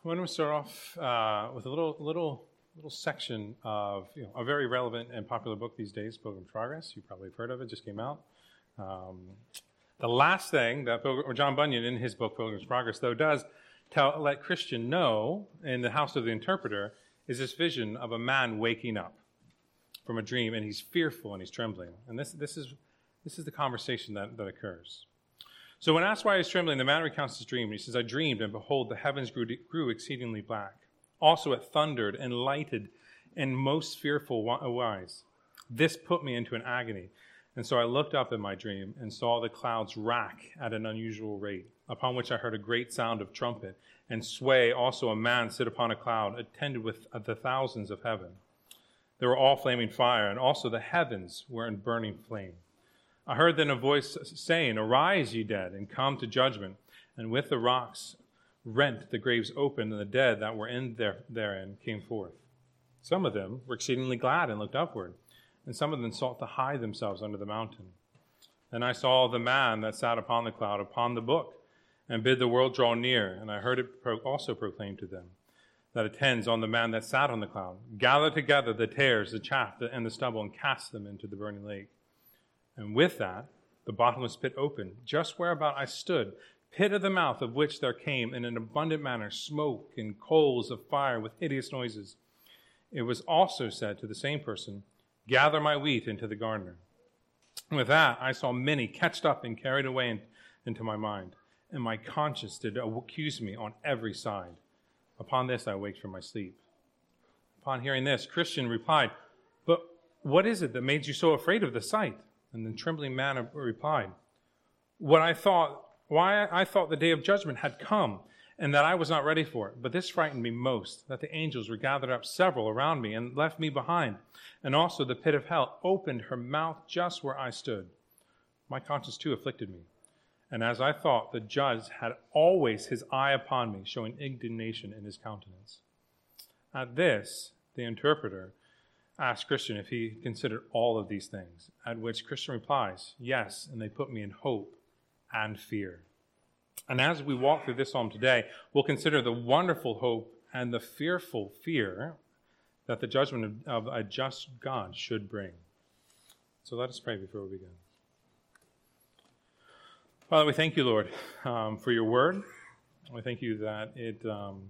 I want to start off with a little section of a very relevant and popular book these days, Pilgrim's Progress. You probably have heard of it; just came out. The last thing that John Bunyan, in his book Pilgrim's Progress, though, does let Christian know in the House of the Interpreter is this vision of a man waking up from a dream, and he's fearful and he's trembling. And this is the conversation that occurs. So when asked why he's trembling, the man recounts his dream. And he says, "I dreamed, and behold, the heavens grew exceedingly black. Also it thundered and lighted in most fearful wise. This put me into an agony. And so I looked up in my dream and saw the clouds rack at an unusual rate, upon which I heard a great sound of trumpet, and sway also a man sit upon a cloud, attended with the thousands of heaven. They were all flaming fire, and also the heavens were in burning flame. I heard then a voice saying, 'Arise, ye dead, and come to judgment.' And with the rocks rent, the graves opened, and the dead that were therein came forth. Some of them were exceedingly glad and looked upward, and some of them sought to hide themselves under the mountain. Then I saw the man that sat upon the cloud upon the book, and bid the world draw near, and I heard it also proclaim to them that attends on the man that sat on the cloud, 'Gather together the tares, the chaff, and the stubble, and cast them into the burning lake.' And with that, the bottomless pit opened, just whereabout I stood, pit of the mouth of which there came in an abundant manner smoke and coals of fire with hideous noises. It was also said to the same person, 'Gather my wheat into the garner.' And with that, I saw many catched up and carried away into my mind, and my conscience did accuse me on every side. Upon this I waked from my sleep." Upon hearing this, Christian replied, "But what is it that made you so afraid of the sight?" And the trembling man replied, why I thought the day of judgment had come, and that I was not ready for it. But this frightened me most, that the angels were gathered up several around me and left me behind. And also the pit of hell opened her mouth just where I stood. My conscience too afflicted me. And as I thought, the judge had always his eye upon me, showing indignation in his countenance. At this, the interpreter asked Christian if he considered all of these things, at which Christian replies, "Yes, and they put me in hope and fear." And as we walk through this psalm today, we'll consider the wonderful hope and the fearful fear that the judgment of a just God should bring. So let us pray before we begin. Father, we thank you, Lord, for your word. We thank you that it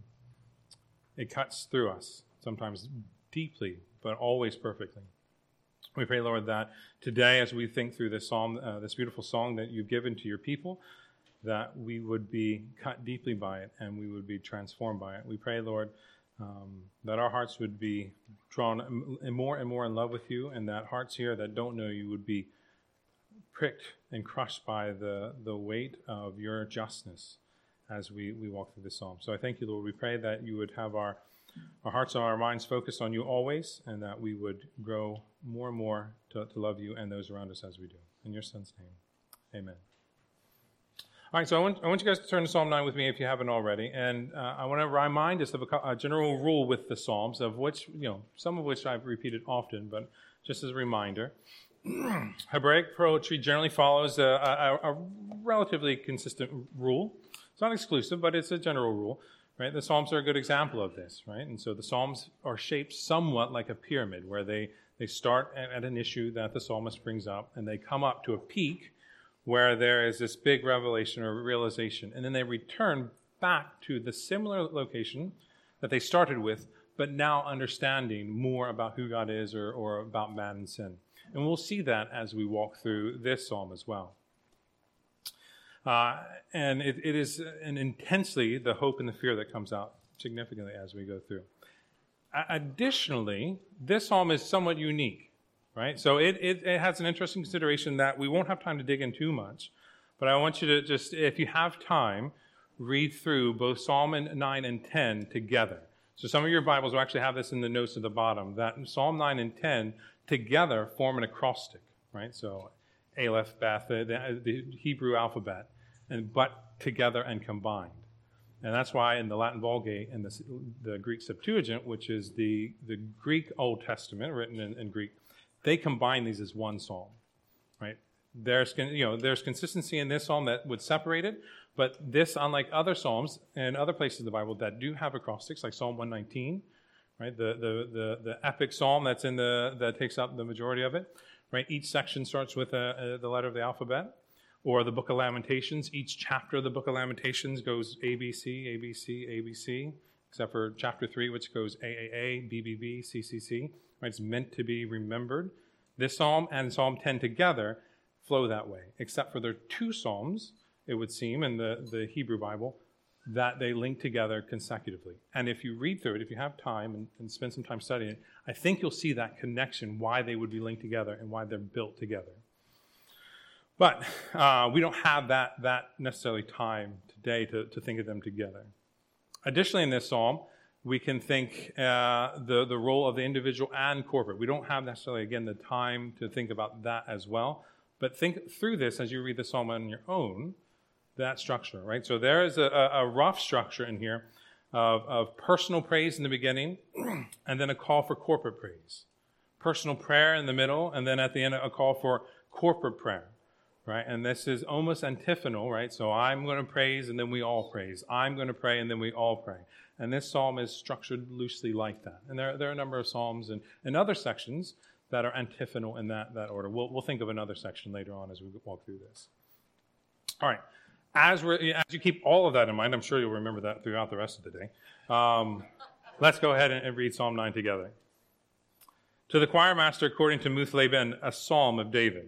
cuts through us, sometimes deeply, but always perfectly. We pray, Lord, that today, as we think through this psalm, this beautiful song that you've given to your people, that we would be cut deeply by it and we would be transformed by it. We pray, Lord, that our hearts would be drawn more and more in love with you, and that hearts here that don't know you would be pricked and crushed by the weight of your justness as we walk through this psalm. So I thank you, Lord. We pray that you would have our hearts and our minds focused on you always, and that we would grow more and more to love you and those around us as we do. In your Son's name, amen. All right, so I want you guys to turn to Psalm 9 with me if you haven't already, and I want to remind us of a general rule with the Psalms, of which, some of which I've repeated often, but just as a reminder. Hebraic poetry generally follows a relatively consistent rule. It's not exclusive, but it's a general rule. Right? The Psalms are a good example of this, right? And so the Psalms are shaped somewhat like a pyramid, where they start at an issue that the psalmist brings up, and they come up to a peak where there is this big revelation or realization, and then they return back to the similar location that they started with, but now understanding more about who God is or about man and sin. And we'll see that as we walk through this psalm as well. And it is intensely the hope and the fear that comes out significantly as we go through. Additionally, this psalm is somewhat unique, right? So it has an interesting consideration that we won't have time to dig in too much, but I want you to just, if you have time, read through both Psalm 9 and 10 together. So some of your Bibles will actually have this in the notes at the bottom, that Psalm 9 and 10 together form an acrostic, right? So Aleph, Beth, the Hebrew alphabet, but together and combined. And that's why in the Latin Vulgate and the Greek Septuagint, which is the Greek Old Testament written in Greek, they combine these as one psalm, right? There's consistency in this psalm that would separate it, but this, unlike other psalms and other places in the Bible that do have acrostics, like Psalm 119, right? The epic psalm that takes up the majority of it, right? Each section starts with the letter of the alphabet, or the Book of Lamentations. Each chapter of the Book of Lamentations goes A, B, C, A, B, C, A, B, C, except for chapter 3, which goes A, A, A, B, B, B, C, C, C. Right? It's meant to be remembered. This psalm and Psalm 10 together flow that way, except for there are two psalms, it would seem, in the Hebrew Bible, that they link together consecutively. And if you read through it, if you have time and spend some time studying it, I think you'll see that connection, why they would be linked together and why they're built together. But we don't have that necessarily time today to think of them together. Additionally, in this psalm, we can think the role of the individual and corporate. We don't have necessarily, again, the time to think about that as well. But think through this as you read the psalm on your own, that structure, right? So there is a rough structure in here of personal praise in the beginning, and then a call for corporate praise. Personal prayer in the middle, and then at the end, a call for corporate prayer, right? And this is almost antiphonal, right? So I'm going to praise, and then we all praise. I'm going to pray, and then we all pray. And this psalm is structured loosely like that. And there are a number of psalms and other sections that are antiphonal in that order. We'll think of another section later on as we walk through this. All right. As you keep all of that in mind, I'm sure you'll remember that throughout the rest of the day. Let's go ahead and read Psalm 9 together. To the choir master, according to Muth-Leben, a psalm of David.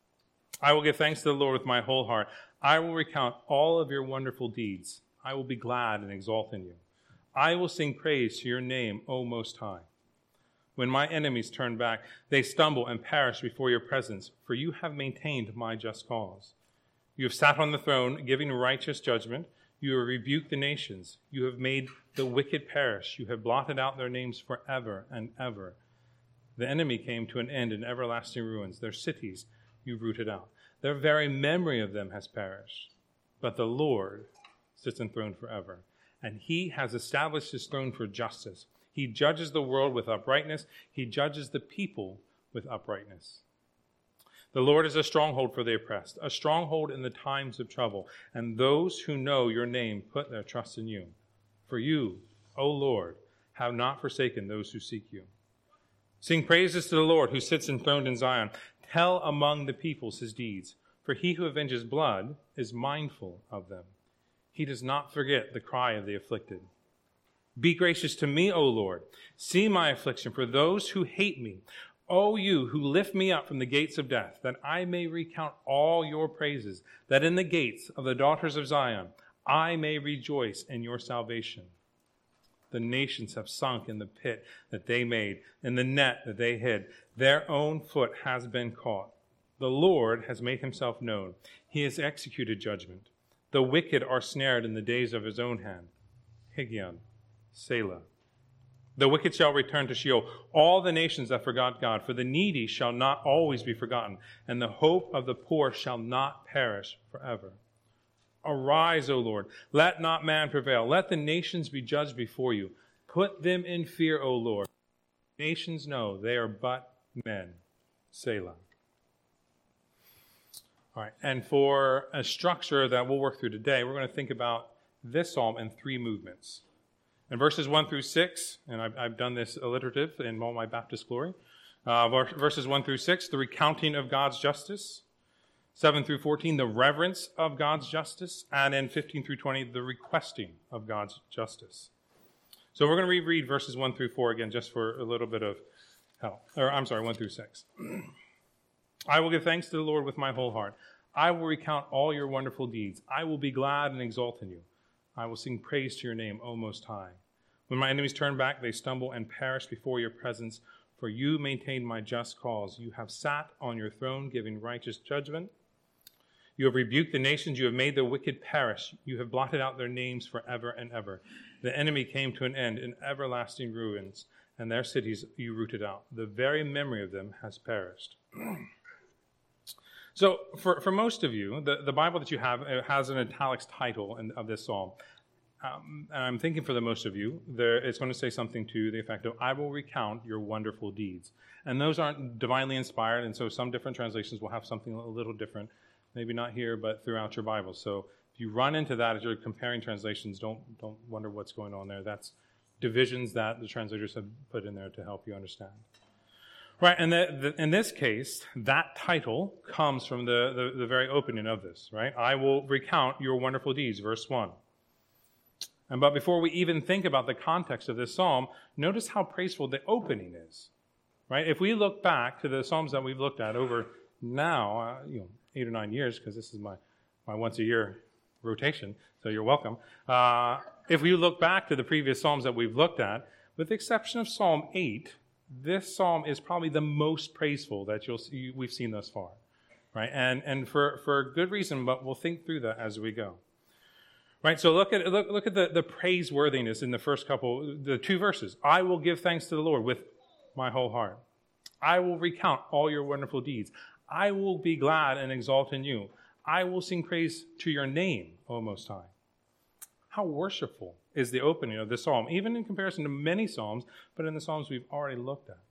I will give thanks to the Lord with my whole heart. I will recount all of your wonderful deeds. I will be glad and exult in you. I will sing praise to your name, O Most High. When my enemies turn back, they stumble and perish before your presence, for you have maintained my just cause. You have sat on the throne, giving righteous judgment. You have rebuked the nations. You have made the wicked perish. You have blotted out their names forever and ever. The enemy came to an end in everlasting ruins. Their cities you rooted out. Their very memory of them has perished. But the Lord sits enthroned forever, and he has established his throne for justice. He judges the world with uprightness. He judges the people with uprightness. The Lord is a stronghold for the oppressed, a stronghold in the times of trouble. And those who know your name put their trust in you. For you, O Lord, have not forsaken those who seek you. Sing praises to the Lord who sits enthroned in Zion. Tell among the peoples his deeds. For he who avenges blood is mindful of them. He does not forget the cry of the afflicted. Be gracious to me, O Lord. See my affliction for those who hate me. O you who lift me up from the gates of death, that I may recount all your praises, that in the gates of the daughters of Zion I may rejoice in your salvation. The nations have sunk in the pit that they made, in the net that they hid. Their own foot has been caught. The Lord has made himself known. He has executed judgment. The wicked are snared in the days of his own hand. Higgaion, Selah. The wicked shall return to Sheol, all the nations that forgot God, for the needy shall not always be forgotten, and the hope of the poor shall not perish forever. Arise, O Lord, let not man prevail. Let the nations be judged before you. Put them in fear, O Lord. Nations know they are but men. Selah. All right, and for a structure that we'll work through today, we're going to think about this psalm in three movements. In verses 1 through 6, and I've done this alliterative in all my Baptist glory, verses 1 through 6, the recounting of God's justice. 7 through 14, the reverence of God's justice. And in 15 through 20, the requesting of God's justice. So we're going to reread verses 1 through 4 again, just for a little bit of help. 1 through 6. I will give thanks to the Lord with my whole heart. I will recount all your wonderful deeds. I will be glad and exult in you. I will sing praise to your name, O Most High. When my enemies turn back, they stumble and perish before your presence, for you maintain my just cause. You have sat on your throne, giving righteous judgment. You have rebuked the nations. You have made the wicked perish. You have blotted out their names forever and ever. The enemy came to an end in everlasting ruins, and their cities you rooted out. The very memory of them has perished. So for most of you, the Bible that you have has an italics title of this psalm. and I'm thinking for the most of you, it's going to say something to the effect of, I will recount your wonderful deeds. And those aren't divinely inspired, and so some different translations will have something a little different. Maybe not here, but throughout your Bible. So if you run into that as you're comparing translations, don't wonder what's going on there. That's divisions that the translators have put in there to help you understand. Right, and in this case, that title comes from the very opening of this, right? I will recount your wonderful deeds, verse 1. But before we even think about the context of this psalm, notice how praiseful the opening is, right? If we look back to the psalms that we've looked at over now, 8 or 9 years, because this is my once-a-year rotation, so you're welcome. If we look back to the previous psalms that we've looked at, with the exception of Psalm 8, this psalm is probably the most praiseful that we've seen thus far, right? And for good reason, but we'll think through that as we go. Right, so look at the praiseworthiness in the first the 2 verses. I will give thanks to the Lord with my whole heart. I will recount all your wonderful deeds. I will be glad and exalt in you. I will sing praise to your name, O Most High. How worshipful is the opening of this psalm, even in comparison to many psalms, but in the psalms we've already looked at.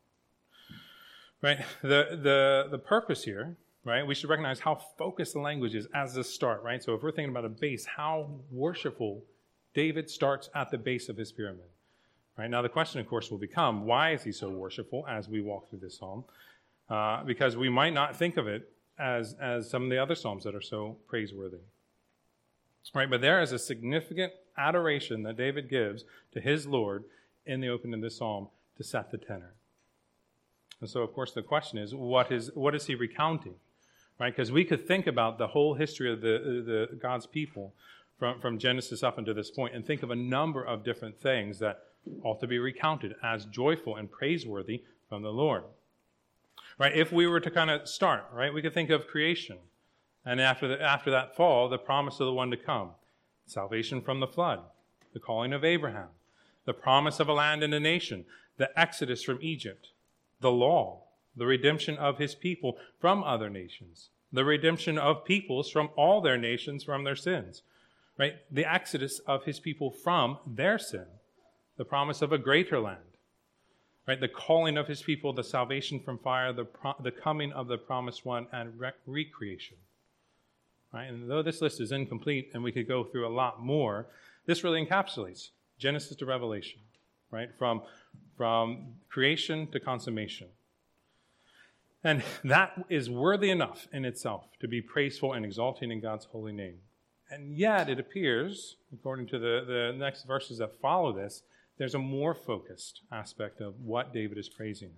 Right, the purpose here, right? We should recognize how focused the language is as the start, right? So if we're thinking about a base, how worshipful David starts at the base of his pyramid. Right? Now the question, of course, will become, why is he so worshipful as we walk through this psalm? Because we might not think of it as some of the other psalms that are so praiseworthy. Right? But there is a significant adoration that David gives to his Lord in the opening of this psalm to set the tenor. And so, of course, the question is, what is he recounting? Right, because we could think about the whole history of the God's people from Genesis up until this point and think of a number of different things that ought to be recounted as joyful and praiseworthy from the Lord. Right, if we were to kind of start, right, we could think of creation. And after that fall, the promise of the one to come, salvation from the flood, the calling of Abraham, the promise of a land and a nation, the exodus from Egypt, the law, the redemption of his people from other nations, the redemption of peoples from all their nations from their sins, right? The exodus of his people from their sin, the promise of a greater land, right? The calling of his people, the salvation from fire, the coming of the promised one, and recreation, right? And though this list is incomplete and we could go through a lot more, this really encapsulates Genesis to Revelation, right? From creation to consummation. And that is worthy enough in itself to be praiseful and exalting in God's holy name. And yet it appears, according to the next verses that follow this, there's a more focused aspect of what David is praising.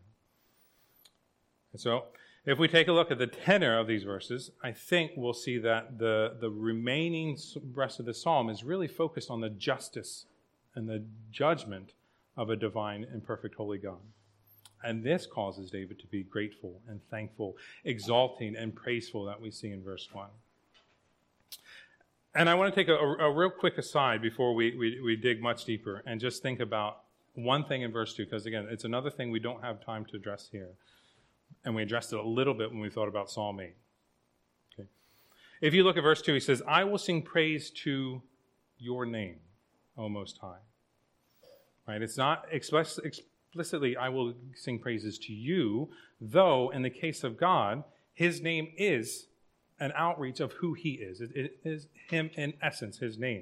And so if we take a look at the tenor of these verses, I think we'll see that the remaining rest of the psalm is really focused on the justice and the judgment of a divine and perfect holy God. And this causes David to be grateful and thankful, exalting and praiseful that we see in verse 1. And I want to take a real quick aside before we dig much deeper and just think about one thing in verse 2, because again, it's another thing we don't have time to address here. And we addressed it a little bit when we thought about Psalm 8. Okay. If you look at verse 2, he says, I will sing praise to your name, O Most High. Right? It's not explicitly, I will sing praises to you, though in the case of God, his name is an outreach of who he is. It is him in essence, his name.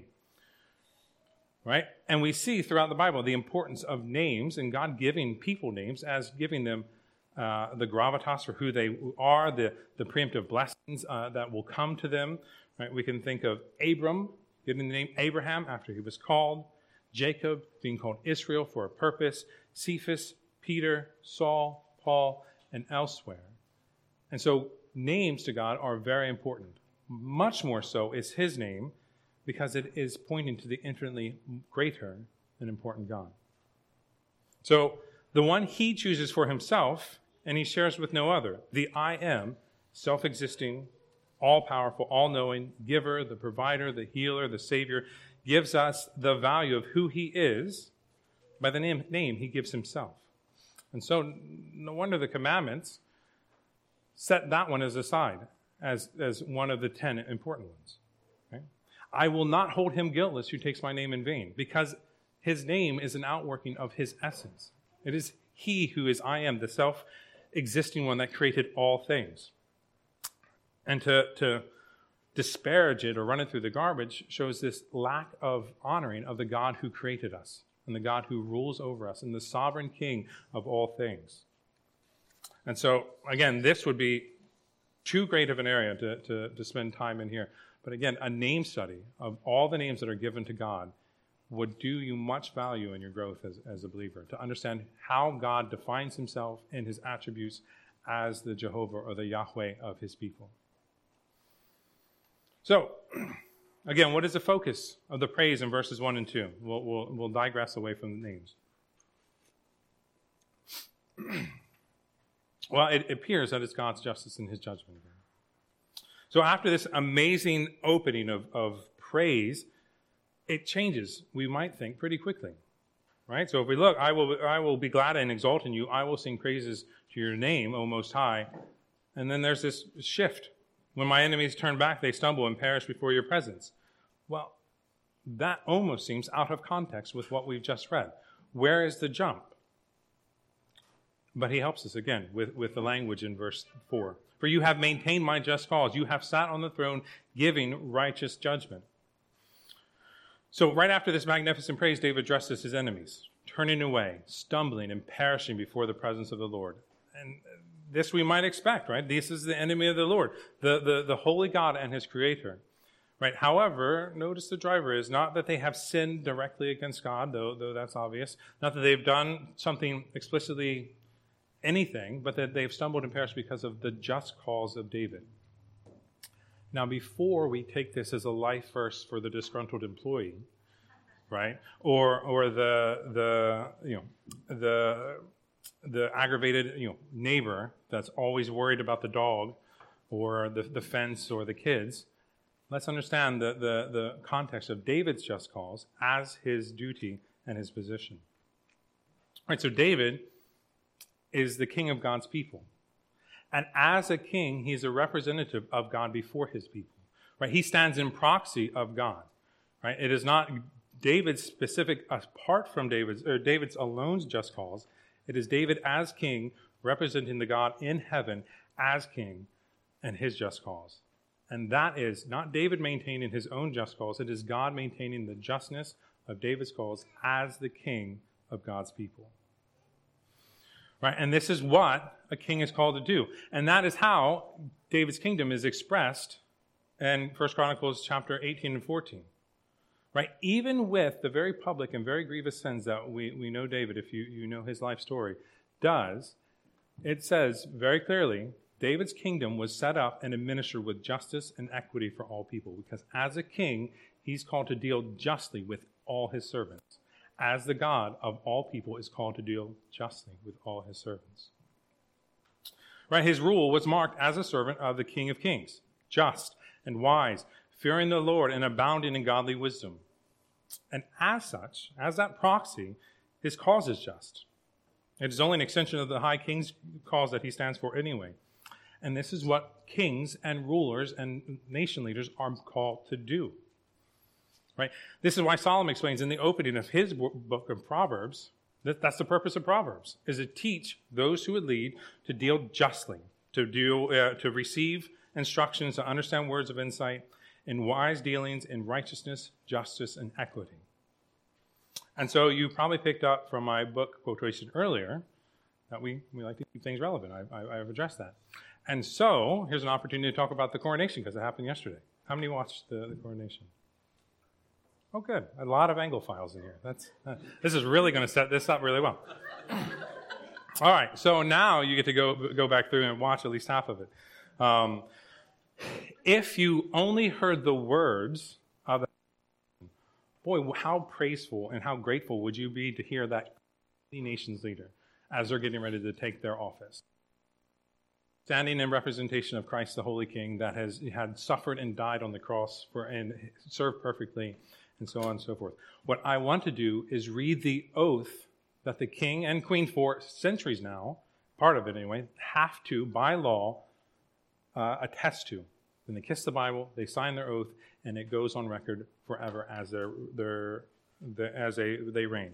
Right? And we see throughout the Bible the importance of names and God giving people names as giving them the gravitas for who they are, the preemptive blessings that will come to them. Right? We can think of Abram getting the name Abraham after he was called, Jacob being called Israel for a purpose, Cephas, Peter, Saul, Paul, and elsewhere. And so names to God are very important. Much more so is his name because it is pointing to the infinitely greater and important God. So the one he chooses for himself and he shares with no other, the I am, self-existing, all-powerful, all-knowing, giver, the provider, the healer, the savior, gives us the value of who he is by the name he gives himself. And so no wonder the commandments set that one as aside as one of the 10 important ones. Right? I will not hold him guiltless who takes my name in vain, because his name is an outworking of his essence. It is he who is I am, the self-existing one that created all things. And to disparage it or run it through the garbage shows this lack of honoring of the God who created us and the God who rules over us and the sovereign king of all things. And so, again, this would be too great of an area to spend time in here. But again, a name study of all the names that are given to God would do you much value in your growth as a believer, to understand how God defines himself and his attributes as the Jehovah or the Yahweh of his people. So, again, what is the focus of the praise in verses 1 and 2? We'll digress away from the names. Well, it appears that it's God's justice and his judgment. So after this amazing opening of praise, it changes, we might think, pretty quickly. Right? So if we look, I will be glad and exalt in you. I will sing praises to your name, O Most High. And then there's this shift. When my enemies turn back, they stumble and perish before your presence. Well, that almost seems out of context with what we've just read. Where is the jump? But he helps us again with the language in verse 4. For you have maintained my just cause. You have sat on the throne giving righteous judgment. So right after this magnificent praise, David addresses his enemies, turning away, stumbling, and perishing before the presence of the Lord. And this we might expect, right? This is the enemy of the Lord, the holy God and his creator. Right? However, notice the driver is not that they have sinned directly against God, though that's obvious. Not that they've done something explicitly anything, but that they've stumbled and perished because of the just cause of David. Now, before we take this as a life verse for the disgruntled employee, right, or the aggravated neighbor that's always worried about the dog or the fence or the kids, let's understand the context of David's just cause as his duty and his position. Right, so David is the king of God's people. And as a king, he's a representative of God before his people. Right? He stands in proxy of God. Right? It is not David's specific, apart from David's alone just cause. It is David as king, representing the God in heaven as king and his just cause. And that is not David maintaining his own just cause. It is God maintaining the justness of David's cause as the king of God's people. Right? And this is what a king is called to do. And that is how David's kingdom is expressed in 1 Chronicles chapter 18 and 14. Right? Even with the very public and very grievous sins that we know David, if you know his life story, does, it says very clearly, David's kingdom was set up and administered with justice and equity for all people. Because as a king, he's called to deal justly with all his servants. As the God of all people is called to deal justly with all his servants. Right? His rule was marked as a servant of the King of Kings, just and wise, fearing the Lord and abounding in godly wisdom. And as such, as that proxy, his cause is just. It is only an extension of the high king's cause that he stands for anyway. And this is what kings and rulers and nation leaders are called to do. Right? This is why Solomon explains in the opening of his book of Proverbs, that's the purpose of Proverbs, is to teach those who would lead to deal justly, to receive instructions, to understand words of insight, in wise dealings, in righteousness, justice, and equity. And so you probably picked up from my book quotation earlier that we like to keep things relevant. I've addressed that. And so here's an opportunity to talk about the coronation because it happened yesterday. How many watched the coronation? Oh, good. A lot of Anglophiles in here. This is really going to set this up really well. All right. So now you get to go back through and watch at least half of it. If you only heard the words of the boy, how praiseful and how grateful would you be to hear that nation's leader as they're getting ready to take their office? Standing in representation of Christ, the Holy King, that had suffered and died on the cross and served perfectly, and so on and so forth. What I want to do is read the oath that the king and queen for centuries now, part of it anyway, have to, by law, attest to. When they kiss the Bible, they sign their oath, and it goes on record forever as they reign.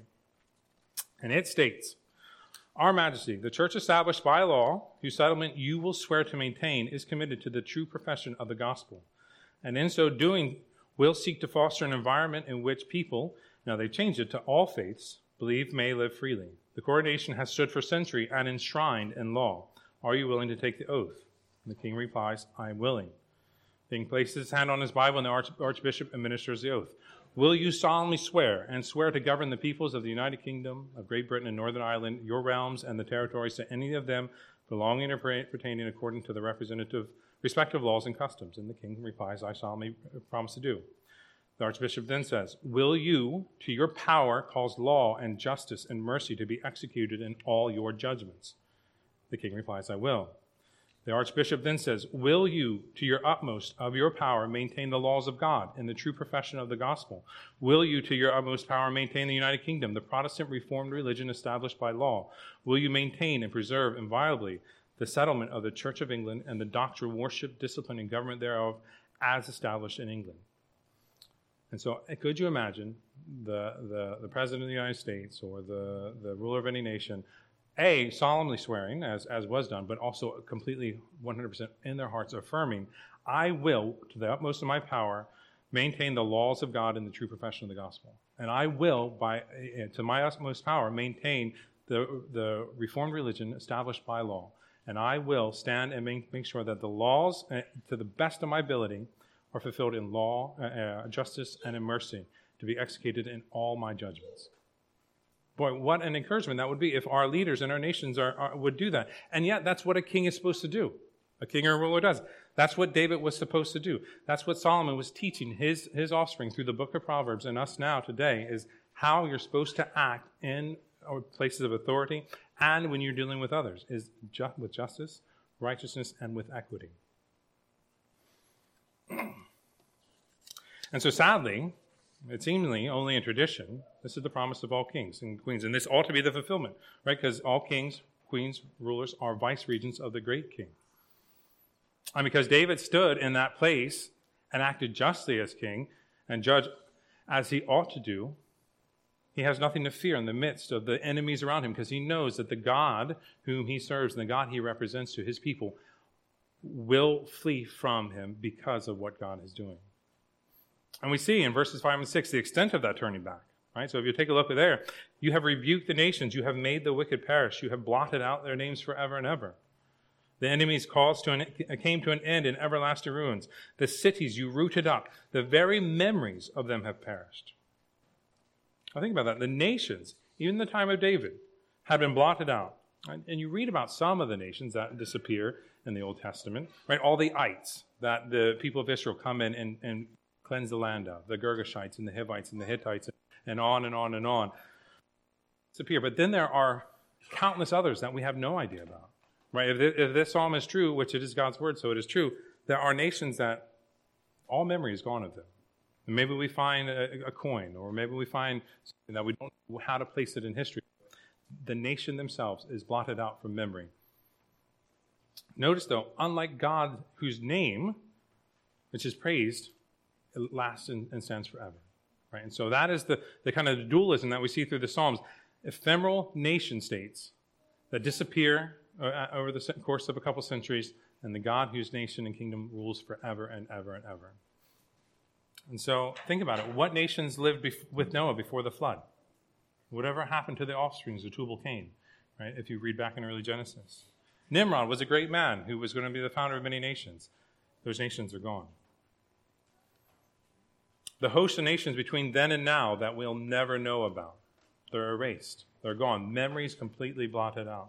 And it states, Our Majesty, the church established by law, whose settlement you will swear to maintain, is committed to the true profession of the gospel. And in so doing, will seek to foster an environment in which people, now they changed it to all faiths, believe may live freely. The coronation has stood for centuries and enshrined in law. Are you willing to take the oath? And the king replies, I am willing. The king places his hand on his Bible, and the archbishop administers the oath. Will you solemnly swear to govern the peoples of the United Kingdom of Great Britain and Northern Ireland, your realms and the territories to any of them belonging or pertaining according to the respective laws and customs? And the king replies, I solemnly promise to do. The archbishop then says, will you, to your power, cause law and justice and mercy to be executed in all your judgments? The king replies, I will. The archbishop then says, will you, to your utmost of your power, maintain the laws of God and the true profession of the gospel? Will you, to your utmost power, maintain the United Kingdom, the Protestant Reformed religion established by law? Will you maintain and preserve inviolably the settlement of the Church of England and the doctrine, worship, discipline, and government thereof as established in England? And so could you imagine the President of the United States or the ruler of any nation, solemnly swearing, as was done, but also completely 100% in their hearts affirming, I will, to the utmost of my power, maintain the laws of God in the true profession of the gospel. And I will, to my utmost power, maintain the Reformed religion established by law. And I will stand and make sure that the laws, to the best of my ability, are fulfilled in law, justice, and in mercy, to be executed in all my judgments. Boy, what an encouragement that would be if our leaders and our nations would do that. And yet, that's what a king is supposed to do. A king or a ruler does. That's what David was supposed to do. That's what Solomon was teaching his offspring through the book of Proverbs, and us now today, is how you're supposed to act in places of authority and when you're dealing with others, is with justice, righteousness, and with equity. And so sadly, it's seemingly only in tradition, this is the promise of all kings and queens. And this ought to be the fulfillment, right? Because all kings, queens, rulers are vice regents of the great king. And because David stood in that place and acted justly as king and judged as he ought to do, he has nothing to fear in the midst of the enemies around him, because he knows that the God whom he serves and the God he represents to his people will flee from him because of what God is doing. And we see in verses 5 and 6 the extent of that turning back. Right? So if you take a look at there, you have rebuked the nations, you have made the wicked perish, you have blotted out their names forever and ever. The enemy's cause came to an end in everlasting ruins. The cities you rooted up, the very memories of them have perished. Now think about that. The nations, even in the time of David, had been blotted out. Right? And you read about some of the nations that disappear in the Old Testament. Right? All the ites that the people of Israel come in and cleanse the land of, the Girgashites and the Hivites and the Hittites, and on and on and on. Disappear. But then there are countless others that we have no idea about. Right? If this psalm is true, which it is God's word, so it is true, there are nations that all memory is gone of them. And maybe we find a coin, or maybe we find something that we don't know how to place it in history. The nation themselves is blotted out from memory. Notice, though, unlike God, whose name, which is praised, it lasts and stands forever. Right? And so that is the kind of dualism that we see through the Psalms. Ephemeral nation states that disappear over the course of a couple centuries, and the God whose nation and kingdom rules forever and ever and ever. And so think about it. What nations lived with Noah before the flood? Whatever happened to the offsprings of Tubal-Cain, right? If you read back in early Genesis. Nimrod was a great man who was going to be the founder of many nations. Those nations are gone. The host of nations between then and now that we'll never know about, they're erased. They're gone. Memories completely blotted out.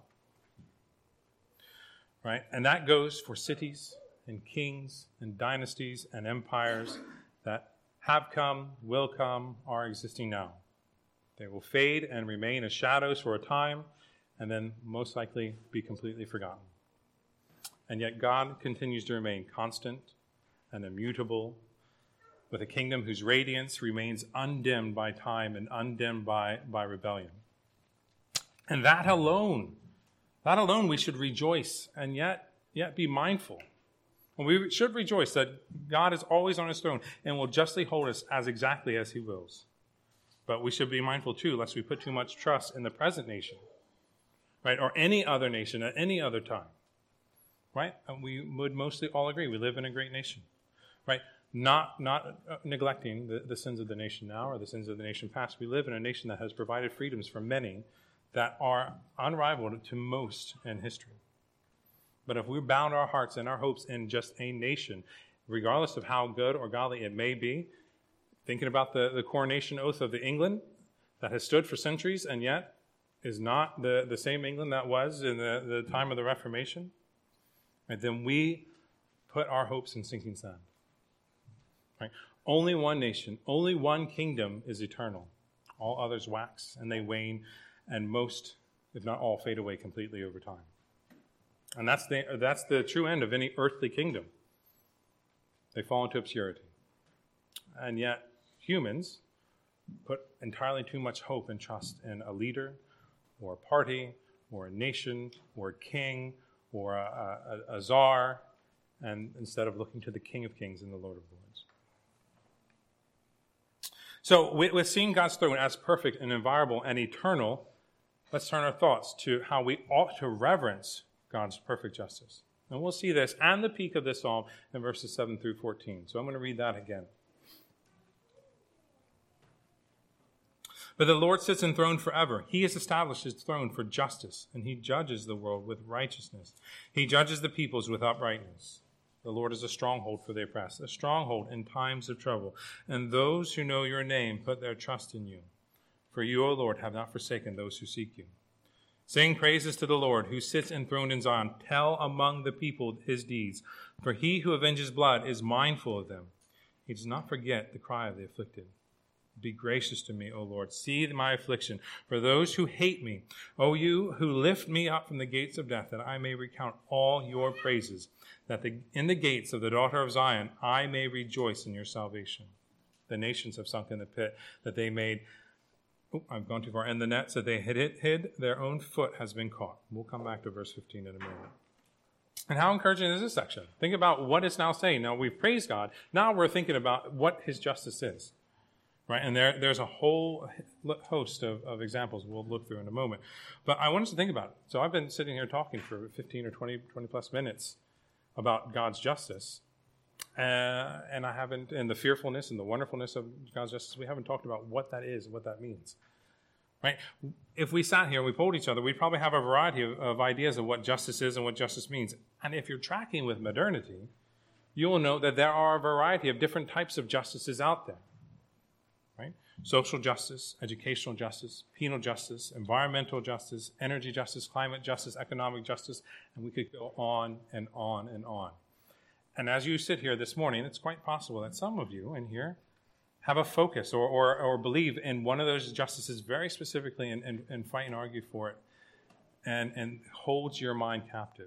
Right? And that goes for cities and kings and dynasties and empires that have come, will come, are existing now. They will fade and remain as shadows for a time, and then most likely be completely forgotten. And yet God continues to remain constant and immutable, with a kingdom whose radiance remains undimmed by time and undimmed by rebellion. And that alone we should rejoice and yet be mindful. And we should rejoice that God is always on his throne and will justly hold us as exactly as he wills. But we should be mindful, too, lest we put too much trust in the present nation, right, or any other nation at any other time, right? And we would mostly all agree we live in a great nation, right? Not neglecting the sins of the nation now or the sins of the nation past. We live in a nation that has provided freedoms for many that are unrivaled to most in history. But if we bound our hearts and our hopes in just a nation, regardless of how good or godly it may be, thinking about the coronation oath of the England that has stood for centuries and yet is not the same England that was in the time of the Reformation, and then we put our hopes in sinking sand. Right? Only one nation, only one kingdom is eternal. All others wax and they wane, and most, if not all, fade away completely over time. And that's the true end of any earthly kingdom. They fall into obscurity. And yet, humans put entirely too much hope and trust in a leader, or a party, or a nation, or a king, or a czar, and instead of looking to the King of Kings and the Lord of Lords. So, with seeing God's throne as perfect and inviolable and eternal, let's turn our thoughts to how we ought to reverence God's perfect justice. And we'll see this and the peak of this psalm in verses 7 through 14. So I'm going to read that again. But the Lord sits enthroned forever. He has established his throne for justice, and he judges the world with righteousness. He judges the peoples with uprightness. The Lord is a stronghold for the oppressed, a stronghold in times of trouble. And those who know your name put their trust in you. For you, O Lord, have not forsaken those who seek you. Sing praises to the Lord, who sits enthroned in Zion. Tell among the people his deeds. For he who avenges blood is mindful of them. He does not forget the cry of the afflicted. Be gracious to me, O Lord. See my affliction. For those who hate me, O you who lift me up from the gates of death, that I may recount all your praises, that in the gates of the daughter of Zion I may rejoice in your salvation. The nations have sunk in the pit, that they made... I've gone too far. And the nets that they hid, their own foot has been caught. We'll come back to verse 15 in a moment. And how encouraging is this section? Think about what it's now saying. Now, we've praised God. Now we're thinking about what his justice is. Right? And there's a whole host of examples we'll look through in a moment. But I want us to think about it. So I've been sitting here talking for 15 or 20 plus minutes about God's justice. And I haven't, and the fearfulness and the wonderfulness of God's justice, we haven't talked about what that is and what that means. Right? If we sat here and we polled each other, we'd probably have a variety of ideas of what justice is and what justice means. And if you're tracking with modernity, you will know that there are a variety of different types of justices out there. Right? Social justice, educational justice, penal justice, environmental justice, energy justice, climate justice, economic justice, and we could go on and on and on. And as you sit here this morning, it's quite possible that some of you in here have a focus or believe in one of those justices very specifically and fight and argue for it and holds your mind captive.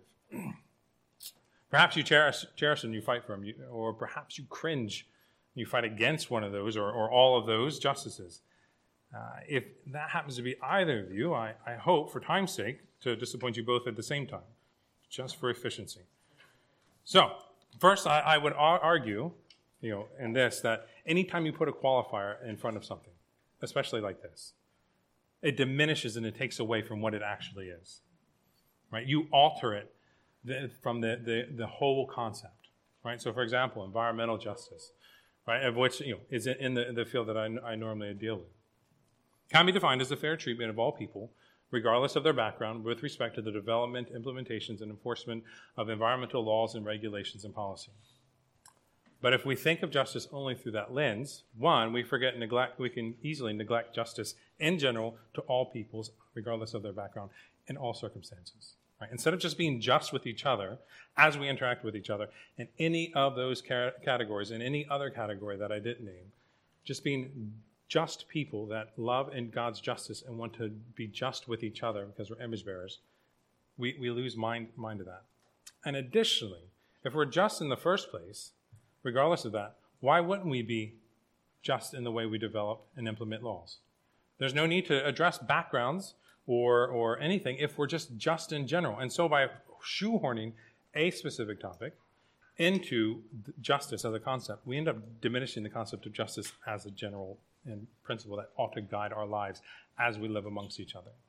Perhaps you cherish and you fight for them, or perhaps you cringe and you fight against one of those or all of those justices. If that happens to be either of you, I hope, for time's sake, to disappoint you both at the same time, just for efficiency. So, first, I would argue, in this, that anytime you put a qualifier in front of something, especially like this, it diminishes and it takes away from what it actually is. Right? You alter it from the whole concept. Right? So, for example, environmental justice, right, of which is in the field that I normally deal with, can be defined as the fair treatment of all people, regardless of their background, with respect to the development, implementations, and enforcement of environmental laws and regulations and policy. But if we think of justice only through that lens, one, we can easily neglect justice in general to all peoples, regardless of their background, in all circumstances. Right? Instead of just being just with each other as we interact with each other in any of those categories, in any other category that I didn't name, just being just people that love in God's justice and want to be just with each other because we're image bearers, we lose mind of that. And additionally, if we're just in the first place, regardless of that, why wouldn't we be just in the way we develop and implement laws? There's no need to address backgrounds or anything if we're just in general. And so by shoehorning a specific topic into justice as a concept, we end up diminishing the concept of justice as a general and principle that ought to guide our lives as we live amongst each other.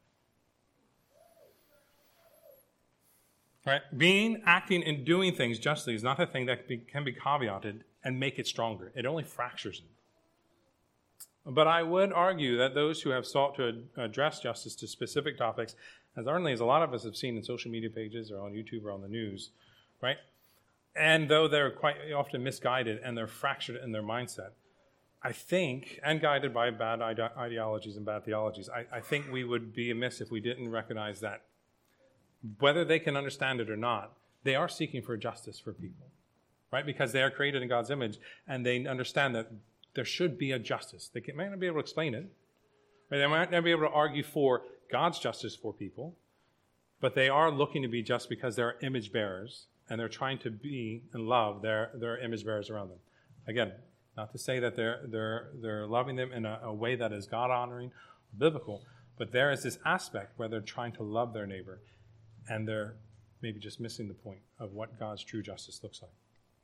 Right? Being, acting, and doing things justly is not a thing that can be caveated and make it stronger. It only fractures it. But I would argue that those who have sought to address justice to specific topics, as ardently as a lot of us have seen in social media pages or on YouTube or on the news, right? And though they're quite often misguided and they're fractured in their mindset, I think, and guided by bad ideologies and bad theologies, I think we would be amiss if we didn't recognize that whether they can understand it or not, they are seeking for justice for people, right? Because they are created in God's image, and they understand that there should be a justice. They might not be able to explain it, right? They might not be able to argue for God's justice for people, but they are looking to be just because they're image bearers, and they're trying to be and love their image bearers around them. Again, not to say that they're loving them in a way that is God-honoring, biblical, but there is this aspect where they're trying to love their neighbor, and they're maybe just missing the point of what God's true justice looks like.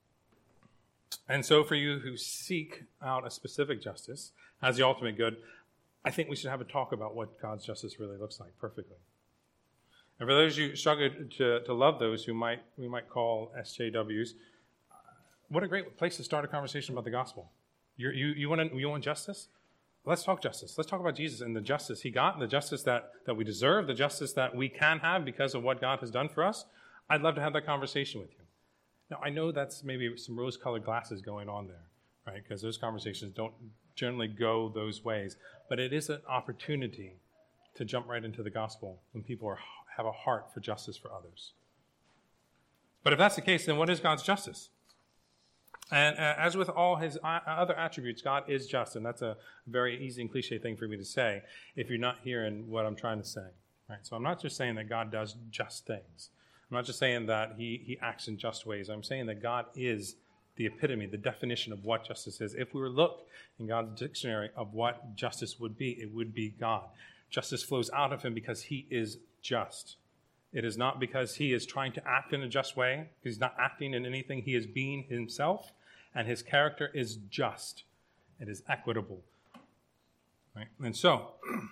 And so for you who seek out a specific justice as the ultimate good, I think we should have a talk about what God's justice really looks like perfectly. And for those who struggle to love those who we might call SJWs, what a great place to start a conversation about the gospel. You want justice? Let's talk justice. Let's talk about Jesus and the justice he got, and the justice that we deserve, the justice that we can have because of what God has done for us. I'd love to have that conversation with you. Now, I know that's maybe some rose-colored glasses going on there, right? Because those conversations don't generally go those ways. But it is an opportunity to jump right into the gospel when people have a heart for justice for others. But if that's the case, then what is God's justice? And as with all his other attributes, God is just, and that's a very easy and cliche thing for me to say if you're not hearing what I'm trying to say. Right? So I'm not just saying that God does just things. I'm not just saying that he acts in just ways. I'm saying that God is the epitome, the definition of what justice is. If we were to look in God's dictionary of what justice would be, it would be God. Justice flows out of him because he is just. It is not because he is trying to act in a just way. He's not acting in anything. He is being himself, and his character is just. It is equitable. Right? And so,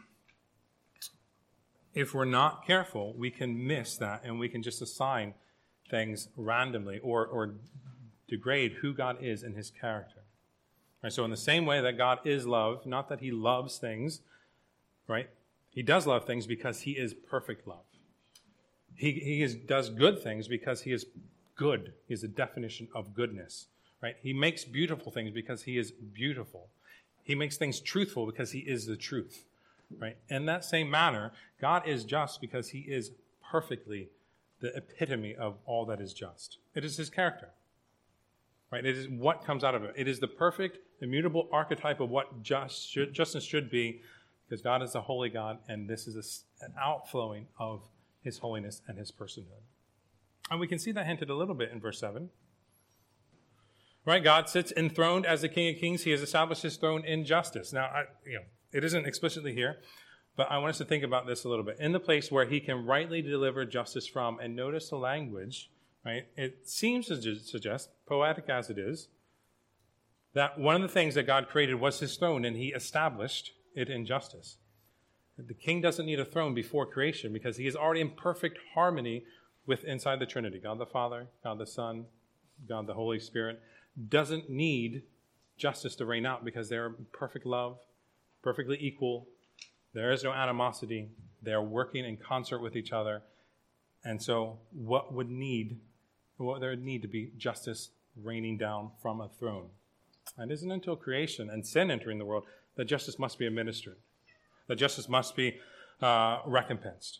if we're not careful, we can miss that, and we can just assign things randomly or degrade who God is in his character. Right? So in the same way that God is love, not that he loves things, right? He does love things because he is perfect love. He does good things because he is good. He is the definition of goodness, right? He makes beautiful things because he is beautiful. He makes things truthful because he is the truth, right? In that same manner, God is just because he is perfectly the epitome of all that is just. It is his character, right? It is what comes out of it. It is the perfect, immutable archetype of what justice should be, because God is a holy God, and this is an outflowing of his holiness and his personhood. And we can see that hinted a little bit in verse 7. Right? God sits enthroned as the King of Kings. He has established his throne in justice. Now, it isn't explicitly here, but I want us to think about this a little bit. In the place where he can rightly deliver justice from, and notice the language, right? It seems to suggest, poetic as it is, that one of the things that God created was his throne, and he established it in justice. The king doesn't need a throne before creation because he is already in perfect harmony with inside the Trinity. God the Father, God the Son, God the Holy Spirit doesn't need justice to reign out because they're perfect love, perfectly equal. There is no animosity. They're working in concert with each other. And so there would need to be justice raining down from a throne. And it isn't until creation and sin entering the world that justice must be administered, that justice must be recompensed.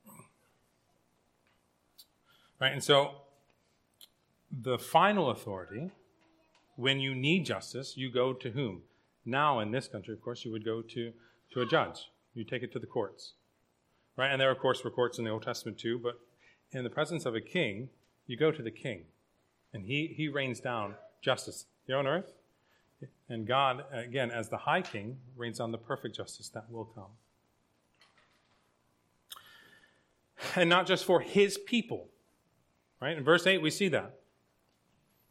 Right? And so the final authority, when you need justice, you go to whom? Now in this country, of course, you would go to a judge. You take it to the courts. Right? And there, of course, were courts in the Old Testament too, but in the presence of a king, you go to the king. And he rains down justice here on earth. And God, again, as the high king, rains on the perfect justice that will come. And not just for his people. Right? In verse 8, we see that.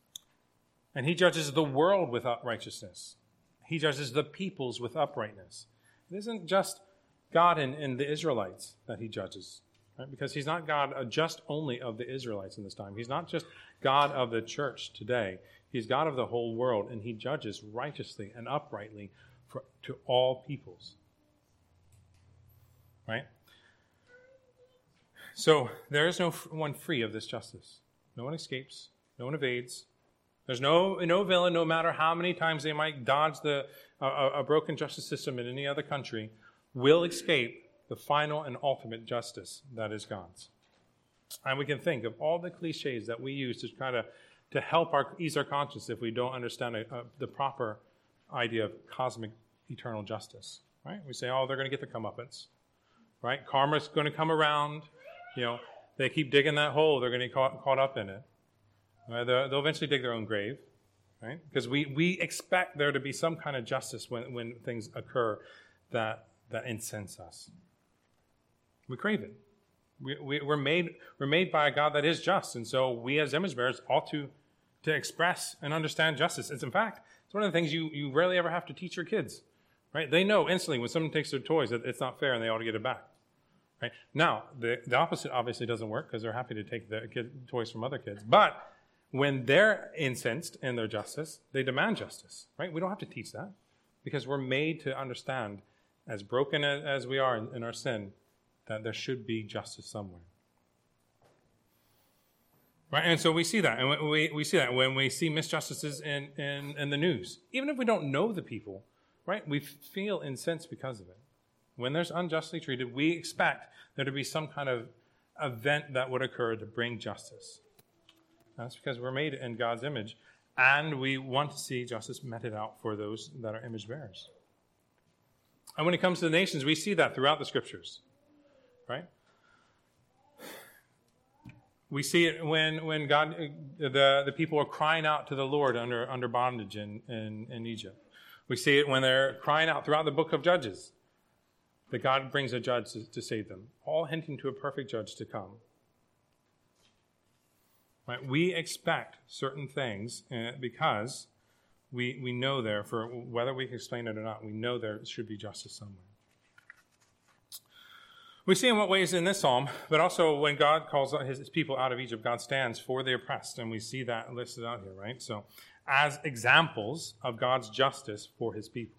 And he judges the world with righteousness. He judges the peoples with uprightness. It isn't just God and the Israelites that he judges, right? Because he's not God just only of the Israelites in this time. He's not just God of the church today. He's God of the whole world, and he judges righteously and uprightly to all peoples. Right? So there is no one free of this justice. No one escapes. No one evades. There's no villain, no matter how many times they might dodge a broken justice system in any other country, will escape the final and ultimate justice that is God's. And we can think of all the cliches that we use to try to help ease our conscience if we don't understand the proper idea of cosmic eternal justice. Right? We say, oh, they're going to get the comeuppance. Right? Karma's going to come around. They keep digging that hole. They're going to get caught up in it. They'll eventually dig their own grave, right? Because we expect there to be some kind of justice when things occur that incense us. We crave it. We're made by a God that is just, and so we as image bearers ought to express and understand justice. It's one of the things you rarely ever have to teach your kids, right? They know instantly when someone takes their toys that it's not fair and they ought to get it back. Right? Now, the opposite obviously doesn't work because they're happy to take the toys from other kids. But when they're incensed in their justice, they demand justice. Right? We don't have to teach that because we're made to understand, as broken as we are in our sin, that there should be justice somewhere. Right? And so we see that. And we see that when we see misjustices in the news. Even if we don't know the people, right? We feel incensed because of it. When there's unjustly treated, we expect there to be some kind of event that would occur to bring justice. That's because we're made in God's image, and we want to see justice meted out for those that are image bearers. And when it comes to the nations, we see that throughout the scriptures, right? We see it when God, the people are crying out to the Lord under bondage in Egypt. We see it when they're crying out throughout the book of Judges, that God brings a judge to save them, all hinting to a perfect judge to come. Right? We expect certain things because we know there, for whether we can explain it or not, we know there should be justice somewhere. We see in what ways in this psalm, but also when God calls his people out of Egypt, God stands for the oppressed, and we see that listed out here, right? So, as examples of God's justice for his people.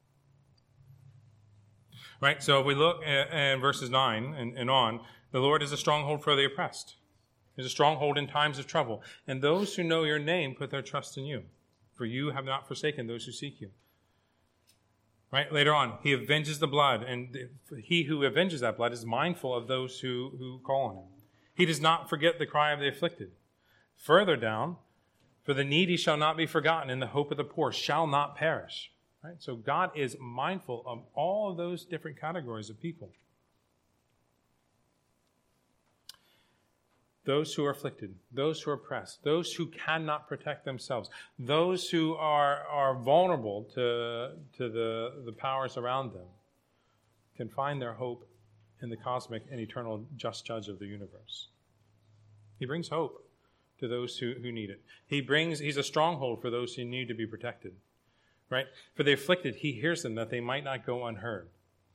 Right, so if we look in verses 9 and on, the Lord is a stronghold for the oppressed. He's a stronghold in times of trouble. And those who know your name put their trust in you, for you have not forsaken those who seek you. Right, later on, he avenges the blood, and he who avenges that blood is mindful of those who call on him. He does not forget the cry of the afflicted. Further down, for the needy shall not be forgotten, and the hope of the poor shall not perish. Right? So God is mindful of all of those different categories of people. Those who are afflicted, those who are oppressed, those who cannot protect themselves, those who are vulnerable to the powers around them, can find their hope in the cosmic and eternal just judge of the universe. He brings hope to those who need it. He's a stronghold for those who need to be protected. Right? For the afflicted, he hears them that they might not go unheard.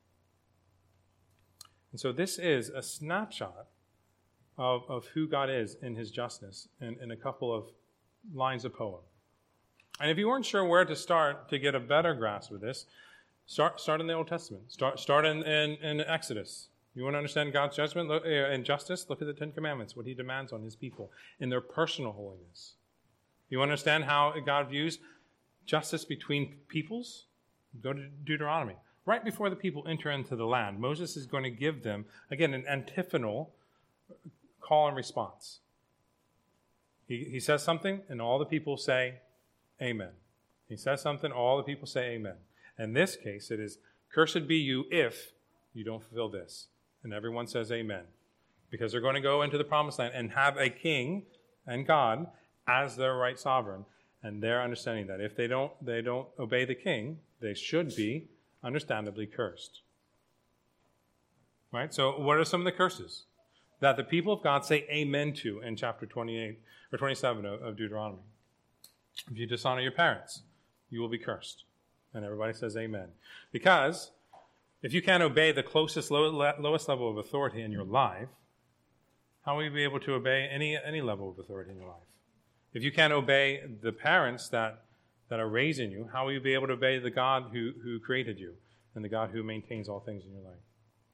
And so this is a snapshot of who God is in his justness in a couple of lines of poem. And if you weren't sure where to start to get a better grasp of this, start in the Old Testament. Start in Exodus. You want to understand God's judgment and justice? Look at the Ten Commandments, what he demands on his people in their personal holiness. You understand how God views justice between peoples? Go to Deuteronomy. Right before the people enter into the land, Moses is going to give them, again, an antiphonal call and response. He says something, and all the people say, amen. He says something, all the people say, amen. In this case, it is, cursed be you if you don't fulfill this. And everyone says, amen. Because they're going to go into the promised land and have a king and God as their right sovereign. And they're understanding that if they don't obey the king, they should be understandably cursed. Right? So what are some of the curses that the people of God say amen to in chapter 28 or 27 of Deuteronomy? If you dishonor your parents, you will be cursed. And everybody says amen. Because if you can't obey the lowest level of authority in your life, how will you be able to obey any level of authority in your life? If you can't obey the parents that are raising you, how will you be able to obey the God who created you and the God who maintains all things in your life?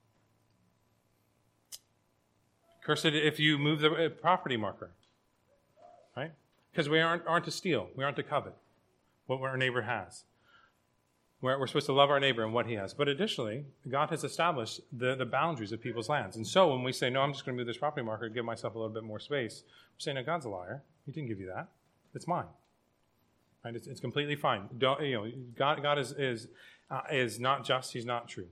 Cursed if you move the property marker, right? Because we aren't to steal. We aren't to covet what our neighbor has. We're supposed to love our neighbor and what he has. But additionally, God has established the boundaries of people's lands. And so when we say, no, I'm just going to move this property marker and give myself a little bit more space, we're saying, no, God's a liar. He didn't give you that. It's mine. Right? It's completely fine. God is not just. He's not true.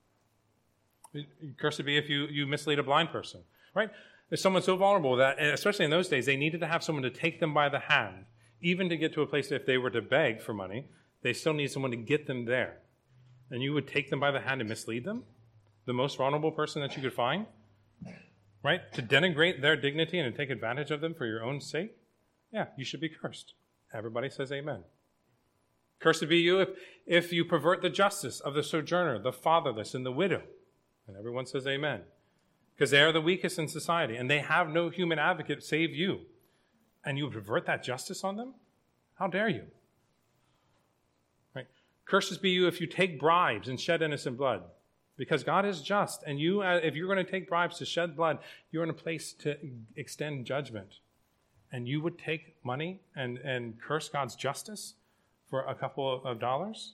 Cursed be if you mislead a blind person. Right? There's someone so vulnerable that, especially in those days, they needed to have someone to take them by the hand, even to get to a place that if they were to beg for money, they still need someone to get them there. And you would take them by the hand and mislead them? The most vulnerable person that you could find? Right? To denigrate their dignity and to take advantage of them for your own sake? Yeah, you should be cursed. Everybody says amen. Cursed be you if you pervert the justice of the sojourner, the fatherless, and the widow. And everyone says amen. Because they are the weakest in society, and they have no human advocate save you. And you pervert that justice on them? How dare you? Right? Cursed be you if you take bribes and shed innocent blood. Because God is just, and you, if you're going to take bribes to shed blood, you're in a place to extend judgment. And you would take money and curse God's justice for a couple of dollars?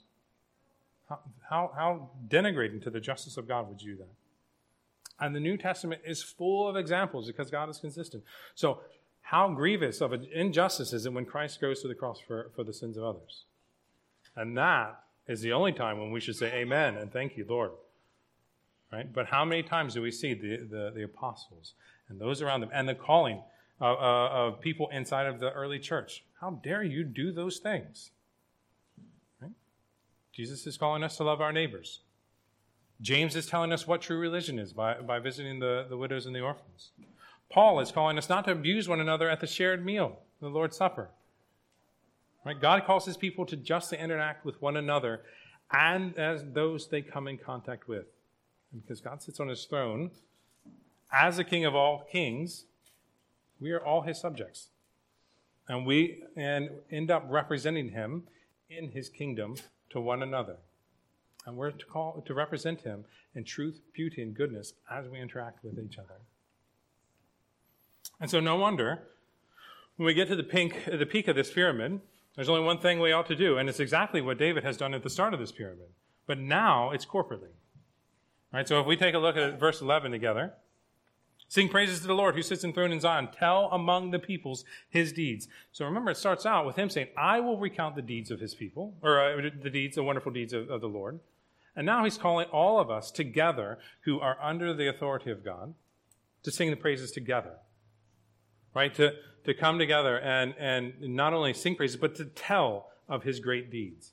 How denigrating to the justice of God would you do that? And the New Testament is full of examples because God is consistent. So how grievous of an injustice is it when Christ goes to the cross for the sins of others? And that is the only time when we should say amen and thank you, Lord. Right? But how many times do we see the apostles and those around them and the calling of people inside of the early church? How dare you do those things? Right? Jesus is calling us to love our neighbors. James is telling us what true religion is by visiting the widows and the orphans. Paul is calling us not to abuse one another at the shared meal, the Lord's Supper. Right? God calls his people to justly interact with one another and as those they come in contact with. And because God sits on his throne as the King of all kings, we are all his subjects. And we end up representing him in his kingdom to one another. And we're to represent him in truth, beauty, and goodness as we interact with each other. And so no wonder, when we get to the peak of this pyramid, there's only one thing we ought to do, and it's exactly what David has done at the start of this pyramid. But now it's corporately. Right? So if we take a look at verse 11 together, sing praises to the Lord who sits enthroned in Zion. Tell among the peoples his deeds. So remember, it starts out with him saying, I will recount the deeds of his people, or the wonderful deeds of the Lord. And now he's calling all of us together who are under the authority of God to sing the praises together. Right? To come together and not only sing praises, but to tell of his great deeds.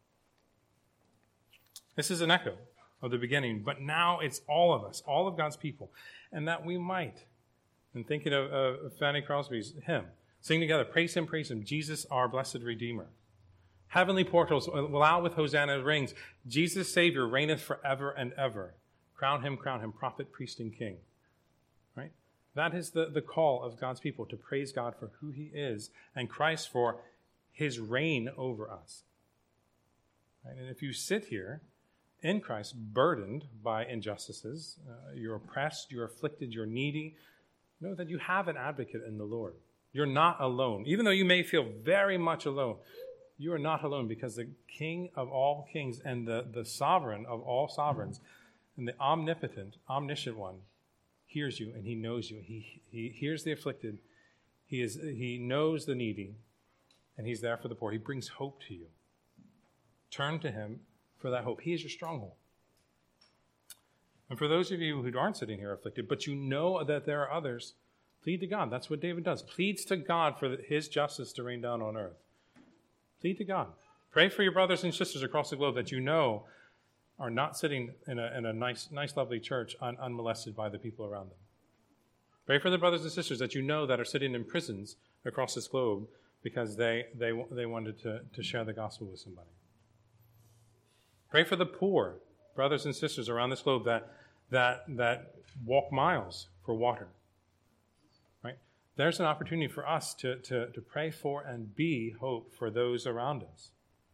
This is an echo of the beginning, but now it's all of us, all of God's people. And that we might, and thinking of Fanny Crosby's hymn, sing together, praise him, Jesus our blessed Redeemer. Heavenly portals will out with Hosanna rings. Jesus, Savior, reigneth forever and ever. Crown him, prophet, priest, and king. Right? That is the call of God's people, to praise God for who he is and Christ for his reign over us. Right? And if you sit here in Christ, burdened by injustices, you're oppressed, you're afflicted, you're needy, know that you have an advocate in the Lord. You're not alone. Even though you may feel very much alone, you are not alone, because the King of all kings and the sovereign of all sovereigns and the omnipotent, omniscient one hears you and he knows you. He hears the afflicted. He knows the needy, and he's there for the poor. He brings hope to you. Turn to him for that hope. He is your stronghold. And for those of you who aren't sitting here afflicted, but you know that there are others, plead to God. That's what David does. Pleads to God for his justice to rain down on earth. Plead to God. Pray for your brothers and sisters across the globe that you know are not sitting in a nice, lovely church unmolested by the people around them. Pray for the brothers and sisters that you know that are sitting in prisons across this globe because they wanted to share the gospel with somebody. Pray for the poor, brothers and sisters around this globe that walk miles for water. Right? There's an opportunity for us to pray for and be hope for those around us.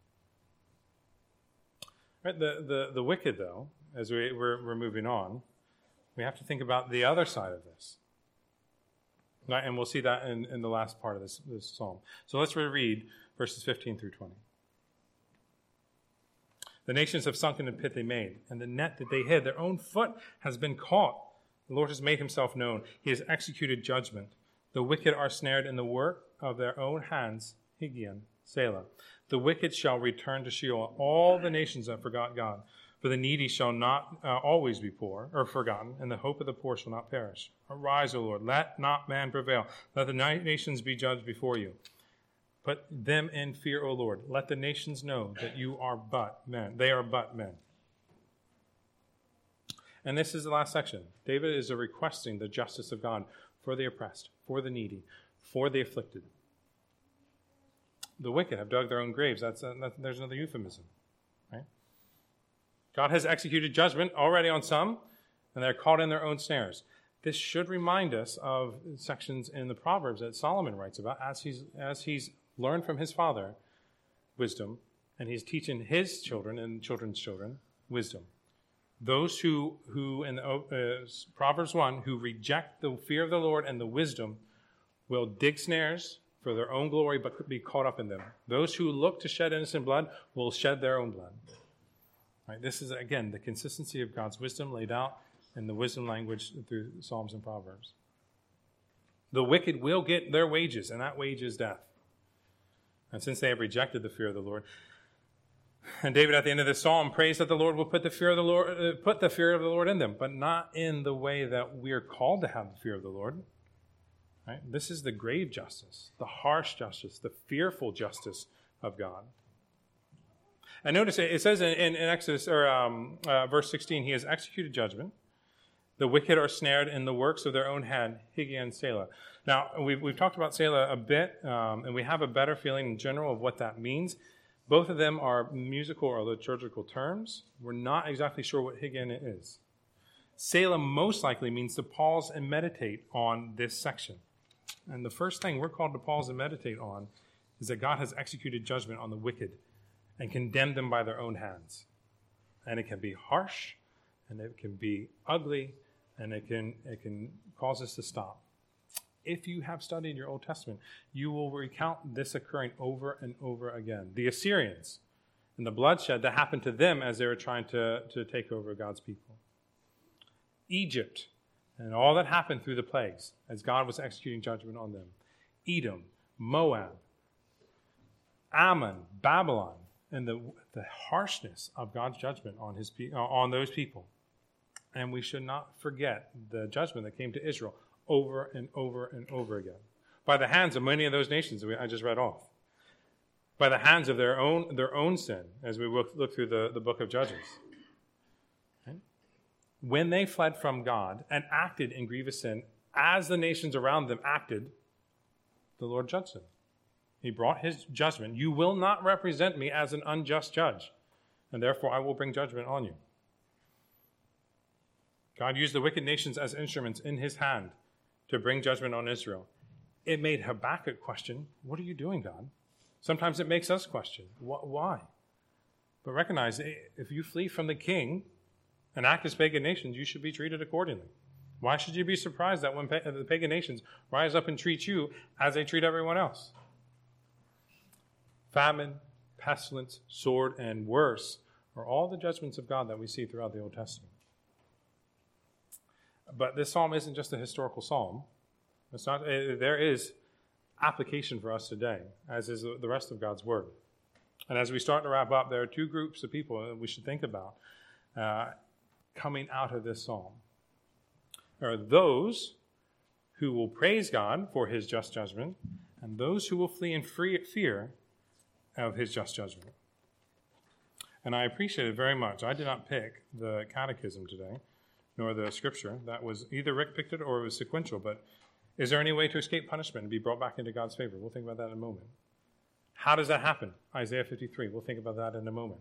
Right? The wicked, though, as we're moving on, we have to think about the other side of this. Right? And we'll see that in the last part of this psalm. So let's reread verses 15 through 20. The nations have sunk in the pit they made, and the net that they hid, their own foot has been caught. The Lord has made himself known. He has executed judgment. The wicked are snared in the work of their own hands. Higgaion, Selah. The wicked shall return to Sheol. All the nations have forgot God. For the needy shall not always be poor or forgotten, and the hope of the poor shall not perish. Arise, O Lord, let not man prevail. Let the nations be judged before you. Put them in fear, O Lord. Let the nations know that you are but men. They are but men. And this is the last section. David is requesting the justice of God for the oppressed, for the needy, for the afflicted. The wicked have dug their own graves. There's another euphemism. Right? God has executed judgment already on some, and they're caught in their own snares. This should remind us of sections in the Proverbs that Solomon writes about as he's learned from his father wisdom, and he's teaching his children and children's children wisdom. Those who in Proverbs 1, who reject the fear of the Lord and the wisdom will dig snares for their own glory, but could be caught up in them. Those who look to shed innocent blood will shed their own blood. Right? This is, again, the consistency of God's wisdom laid out in the wisdom language through Psalms and Proverbs. The wicked will get their wages, and that wage is death. And since they have rejected the fear of the Lord, and David at the end of this psalm prays that the Lord will put the fear of the Lord in them, but not in the way that we are called to have the fear of the Lord. Right? This is the grave justice, the harsh justice, the fearful justice of God. And notice it says in Exodus verse 16, he has executed judgment. The wicked are snared in the works of their own hand, Higgaion, Selah. Now, we've talked about Selah a bit, and we have a better feeling in general of what that means. Both of them are musical or liturgical terms. We're not exactly sure what Higgaion is. Selah most likely means to pause and meditate on this section. And the first thing we're called to pause and meditate on is that God has executed judgment on the wicked and condemned them by their own hands. And it can be harsh, and it can be ugly, and it can cause us to stop. If you have studied your Old Testament, you will recount this occurring over and over again. The Assyrians and the bloodshed that happened to them as they were trying to take over God's people. Egypt and all that happened through the plagues as God was executing judgment on them. Edom, Moab, Ammon, Babylon, and the harshness of God's judgment on those people. And we should not forget the judgment that came to Israel over and over and over again, by the hands of many of those nations that I just read off, by the hands of their own sin, as we look through the book of Judges. Okay? When they fled from God and acted in grievous sin, as the nations around them acted, the Lord judged them. He brought his judgment. You will not represent me as an unjust judge, and therefore I will bring judgment on you. God used the wicked nations as instruments in his hand to bring judgment on Israel. It made Habakkuk question, what are you doing, God? Sometimes it makes us question, why? But recognize, if you flee from the king and act as pagan nations, you should be treated accordingly. Why should you be surprised that when the pagan nations rise up and treat you as they treat everyone else? Famine, pestilence, sword, and worse are all the judgments of God that we see throughout the Old Testament. But this psalm isn't just a historical psalm. It's not. There is application for us today, as is the rest of God's word. And as we start to wrap up, there are two groups of people that we should think about coming out of this psalm. There are those who will praise God for his just judgment, and those who will flee in fear of his just judgment. And I appreciate it very much. I did not pick the catechism today, nor the scripture. That was either Rick picked it or it was sequential, but Is there any way to escape punishment and be brought back into God's favor? We'll think about that in a moment. How does that happen? Isaiah 53. We'll think about that in a moment.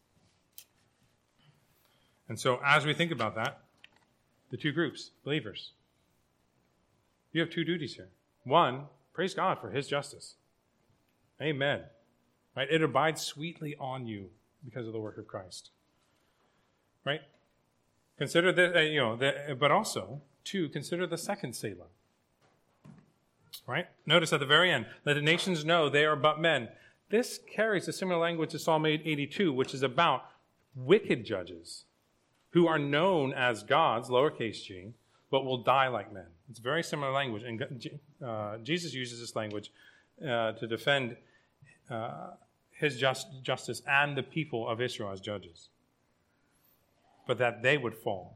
And so as we think about that, the two groups, believers, you have two duties here. One, praise God for his justice. Amen. Right? It abides sweetly on you because of the work of Christ. Right? Consider this, but also, two, consider the second Selah. Right? Notice at the very end, let the nations know they are but men. This carries a similar language to Psalm 82, which is about wicked judges who are known as gods, lowercase g, but will die like men. It's very similar language, and Jesus uses this language to defend his justice and the people of Israel as judges, but that they would fall.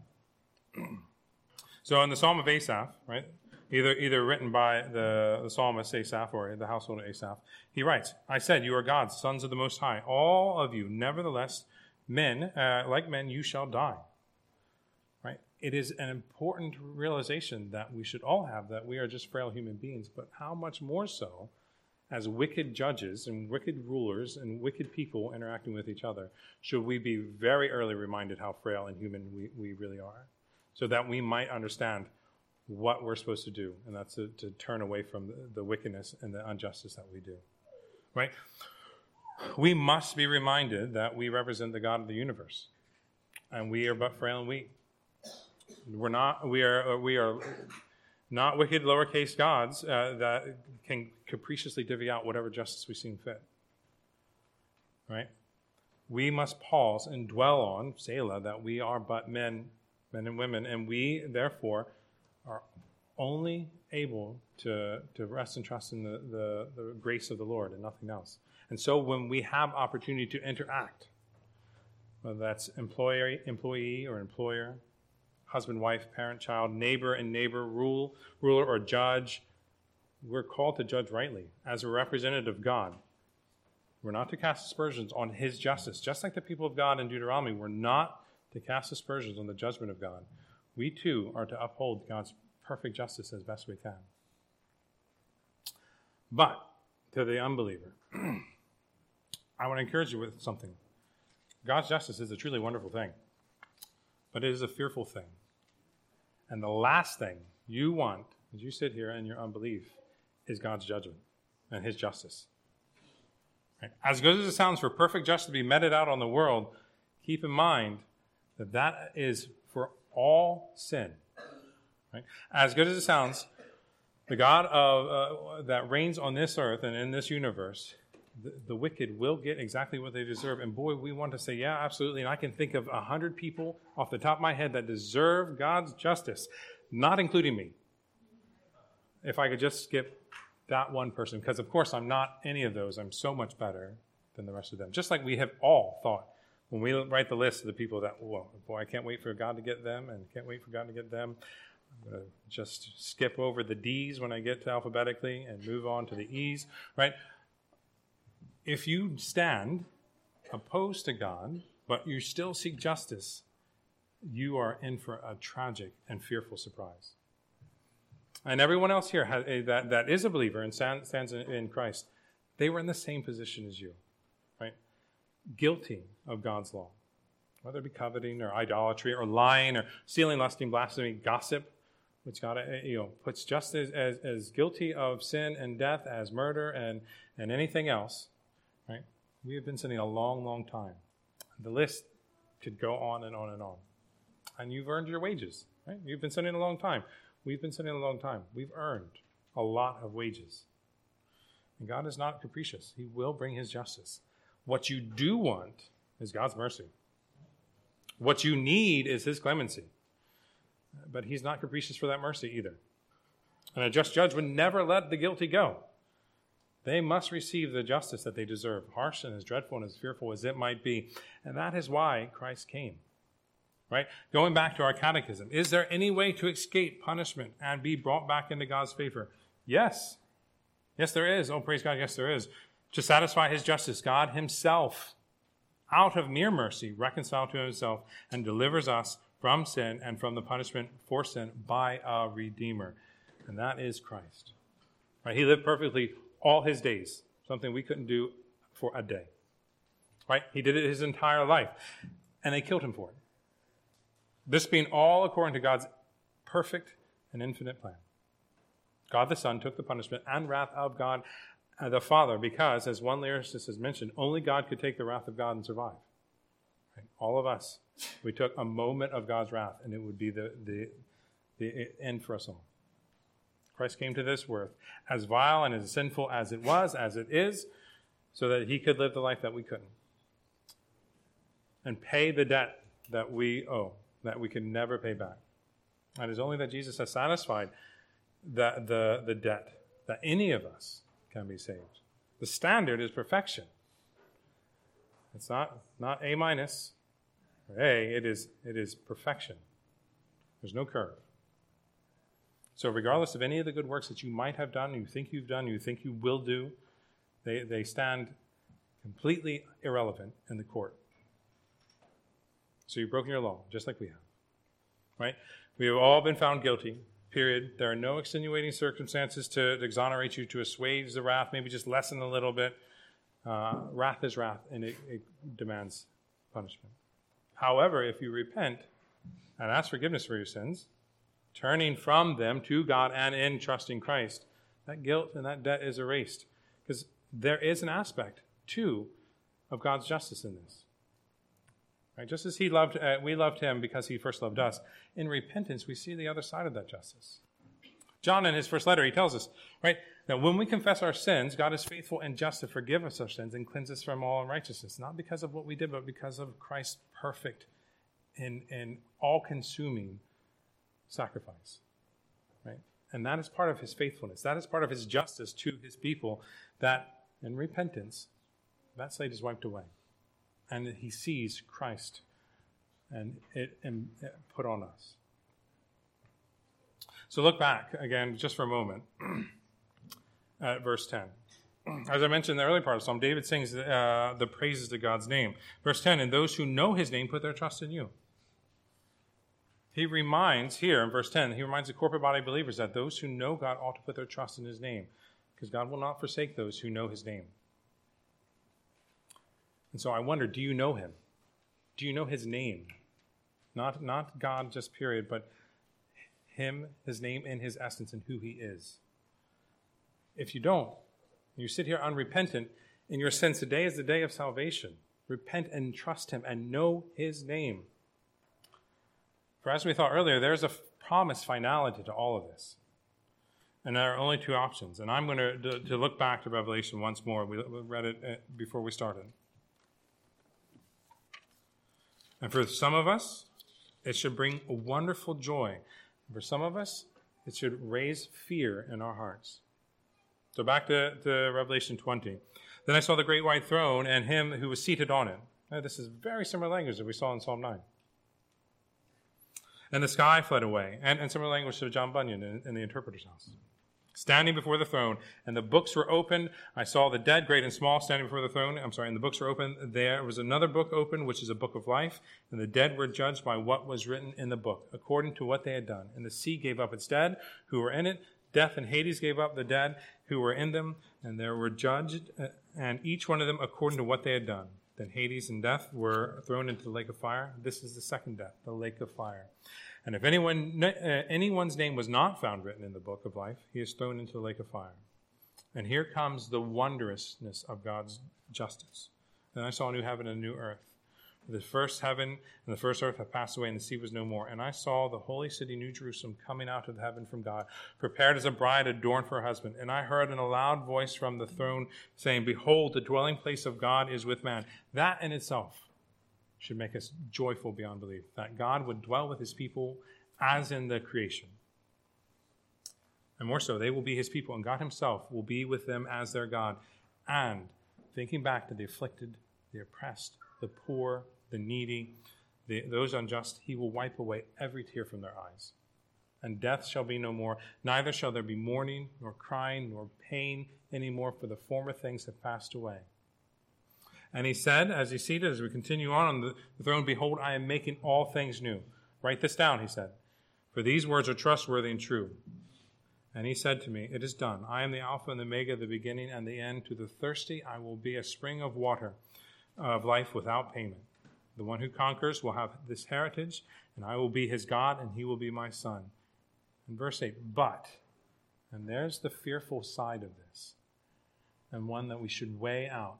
So in the Psalm of Asaph, right, either written by the psalmist Asaph or the household of Asaph, he writes, I said, you are gods, sons of the Most High, all of you, nevertheless, men, like men, you shall die. Right? It is an important realization that we should all have, that we are just frail human beings, but how much more so as wicked judges and wicked rulers and wicked people interacting with each other, should we be very early reminded how frail and human we really are, so that we might understand what we're supposed to do, and that's to turn away from the wickedness and the injustice that we do. Right? We must be reminded that we represent the God of the universe, and we are but frail and weak. We are not wicked lowercase gods that can capriciously divvy out whatever justice we seem fit. Right? We must pause and dwell on, Selah, that we are but men and women, and we, therefore, are only able to rest and trust in the grace of the Lord and nothing else. And so when we have opportunity to interact, whether that's employee or employer, husband, wife, parent, child, neighbor and neighbor, ruler or judge, we're called to judge rightly as a representative of God. We're not to cast aspersions on his justice. Just like the people of God in Deuteronomy, we're not to cast aspersions on the judgment of God. We too are to uphold God's perfect justice as best we can. But to the unbeliever, I want to encourage you with something. God's justice is a truly wonderful thing, but it is a fearful thing. And the last thing you want, as you sit here in your unbelief, is God's judgment and his justice. Right? As good as it sounds for perfect justice to be meted out on the world, keep in mind that that is for all sin. Right? As good as it sounds, the God that reigns on this earth and in this universe, the wicked will get exactly what they deserve. And boy, we want to say, yeah, absolutely. And I can think of 100 people off the top of my head that deserve God's justice, not including me. If I could just skip that one person, because of course I'm not any of those. I'm so much better than the rest of them. Just like we have all thought when we write the list of the people that, well, boy, I can't wait for God to get them and can't wait for God to get them. I'm going to just skip over the D's when I get to alphabetically and move on to the E's, right? If you stand opposed to God, but you still seek justice, you are in for a tragic and fearful surprise. And everyone else here that is a believer and stands in Christ, they were in the same position as you, right? Guilty of God's law, whether it be coveting or idolatry or lying or stealing, lusting, blasphemy, gossip, which God puts just as guilty of sin and death as murder and anything else. Right? We have been sinning a long, long time. The list could go on and on and on. And you've earned your wages. Right? You've been sinning a long time. We've been sinning a long time. We've earned a lot of wages. And God is not capricious. He will bring his justice. What you do want is God's mercy. What you need is his clemency. But he's not capricious for that mercy either. And a just judge would never let the guilty go. They must receive the justice that they deserve, harsh and as dreadful and as fearful as it might be. And that is why Christ came. Right? Going back to our catechism, is there any way to escape punishment and be brought back into God's favor? Yes. Yes, there is. Oh, praise God, yes, there is. To satisfy his justice, God himself, out of mere mercy, reconciled to himself and delivers us from sin and from the punishment for sin by a Redeemer. and that is Christ. Right? He lived perfectly all his days, something we couldn't do for a day. Right? He did it his entire life, and they killed him for it. This being all according to God's perfect and infinite plan. God the Son took the punishment and wrath of God the Father because, as one lyricist has mentioned, only God could take the wrath of God and survive. Right? All of us, we took a moment of God's wrath, and it would be the end for us all. Christ came to this earth as vile and as sinful as it was, as it is, so that he could live the life that we couldn't. And pay the debt that we owe, that we can never pay back. And it is only that Jesus has satisfied the debt that any of us can be saved. The standard is perfection. It's not A minus or A, it is perfection. There's no curve. So regardless of any of the good works that you might have done, you think you've done, you think you will do, they stand completely irrelevant in the court. So you've broken your law, just like we have. Right? We have all been found guilty, period. There are no extenuating circumstances to exonerate you, to assuage the wrath, maybe just lessen a little bit. Wrath is wrath, and it demands punishment. However, if you repent and ask forgiveness for your sins, turning from them to God and in trusting Christ, that guilt and that debt is erased. Because there is an aspect, too, of God's justice in this. Right? Just as we loved him because he first loved us. In repentance, we see the other side of that justice. John, in his first letter, he tells us, right, that when we confess our sins, God is faithful and just to forgive us our sins and cleanse us from all unrighteousness. Not because of what we did, but because of Christ's perfect and all-consuming sacrifice. Right? And that is part of his faithfulness. That is part of his justice to his people, that in repentance, that slate is wiped away. And he sees Christ and put on us. So look back again just for a moment at verse 10. As I mentioned in the early part of the psalm, David sings the praises to God's name. Verse 10, and those who know his name put their trust in you. He reminds here in verse 10, he reminds the corporate body of believers that those who know God ought to put their trust in his name, because God will not forsake those who know his name. And so I wonder, do you know him? Do you know his name? Not God just period, but him, his name, and his essence, and who he is. If you don't, you sit here unrepentant, in your sense today is the day of salvation. Repent and trust him and know his name. For as we thought earlier, there's a promised finality to all of this. And there are only two options. And I'm going to look back to Revelation once more. We read it before we started. And for some of us, it should bring a wonderful joy. For some of us, it should raise fear in our hearts. So back to Revelation 20. Then I saw the great white throne and him who was seated on it. Now, this is very similar language that we saw in Psalm 9. And the sky fled away, and similar language to John Bunyan in the Interpreter's House. Standing before the throne, and the books were opened. I saw the dead, great and small, standing before the throne. And the books were opened. There was another book opened, which is a book of life. And the dead were judged by what was written in the book, according to what they had done. And the sea gave up its dead, who were in it. Death and Hades gave up the dead, who were in them. And they were judged, and each one of them according to what they had done. Then Hades and death were thrown into the lake of fire. This is the second death, the lake of fire. And if anyone's name was not found written in the book of life, he is thrown into the lake of fire. And here comes the wondrousness of God's justice. And I saw a new heaven and a new earth. The first heaven and the first earth have passed away, and the sea was no more. And I saw the holy city, New Jerusalem, coming out of heaven from God, prepared as a bride adorned for her husband. And I heard in a loud voice from the throne saying, behold, the dwelling place of God is with man. That in itself should make us joyful beyond belief, that God would dwell with his people as in the creation. And more so, they will be his people, and God himself will be with them as their God. And thinking back to the afflicted, the oppressed, the poor, the needy, those unjust, he will wipe away every tear from their eyes. And death shall be no more, neither shall there be mourning, nor crying, nor pain anymore, for the former things have passed away. And he said, as he seated, as we continue on the throne, behold, I am making all things new. Write this down, he said, for these words are trustworthy and true. And he said to me, "It is done. I am the Alpha and the Omega, the beginning and the end. To the thirsty I will be a spring of water of life without payment. The one who conquers will have this heritage, and I will be his God, and he will be my son." In verse 8, but, and there's the fearful side of this, and one that we should weigh out.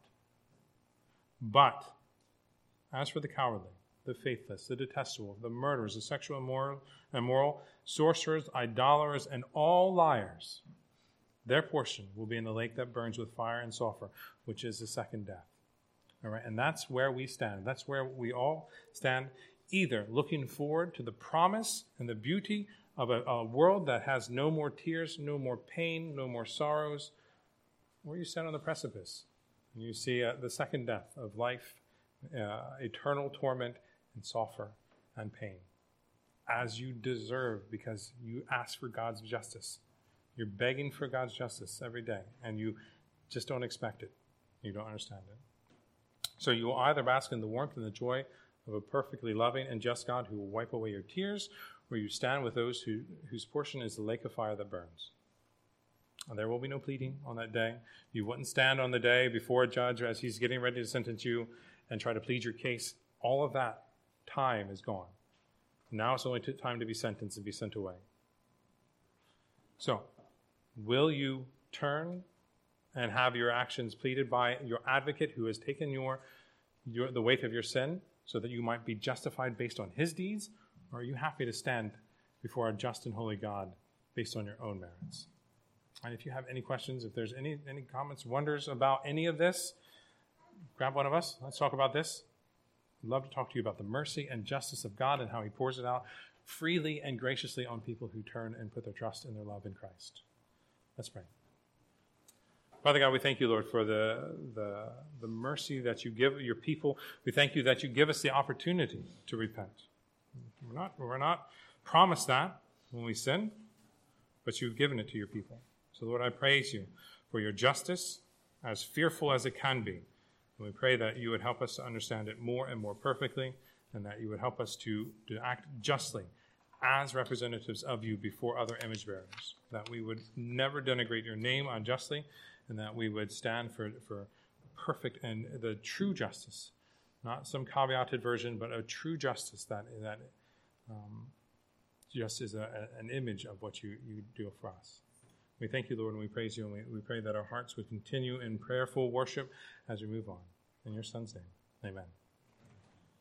But, as for the cowardly, the faithless, the detestable, the murderers, the sexual immoral, sorcerers, idolaters, and all liars, their portion will be in the lake that burns with fire and sulfur, which is the second death. All right, and that's where we stand. That's where we all stand, either looking forward to the promise and the beauty of a world that has no more tears, no more pain, no more sorrows, or you stand on the precipice and you see the second death of life, eternal torment and sulfur and pain, as you deserve because you ask for God's justice. You're begging for God's justice every day, and you just don't expect it. You don't understand it. So you will either bask in the warmth and the joy of a perfectly loving and just God who will wipe away your tears, or you stand with those whose portion is the lake of fire that burns. And there will be no pleading on that day. You wouldn't stand on the day before a judge as he's getting ready to sentence you and try to plead your case. All of that time is gone. Now it's only time to be sentenced and be sent away. So, will you turn and have your actions pleaded by your advocate who has taken the weight of your sin so that you might be justified based on his deeds? Or are you happy to stand before a just and holy God based on your own merits? And if you have any questions, if there's any comments, wonders about any of this, grab one of us. Let's talk about this. I'd love to talk to you about the mercy and justice of God and how he pours it out freely and graciously on people who turn and put their trust and their love in Christ. Let's pray. Father God, we thank you, Lord, for the mercy that you give your people. We thank you that you give us the opportunity to repent. We're not promised that when we sin, but you've given it to your people. So, Lord, I praise you for your justice, as fearful as it can be. And we pray that you would help us to understand it more and more perfectly, and that you would help us to act justly as representatives of you before other image bearers, that we would never denigrate your name unjustly, and that we would stand for perfect and the true justice, not some caveated version, but a true justice that just is an image of what you do for us. We thank you, Lord, and we praise you, and we pray that our hearts would continue in prayerful worship as we move on. In your Son's name, amen.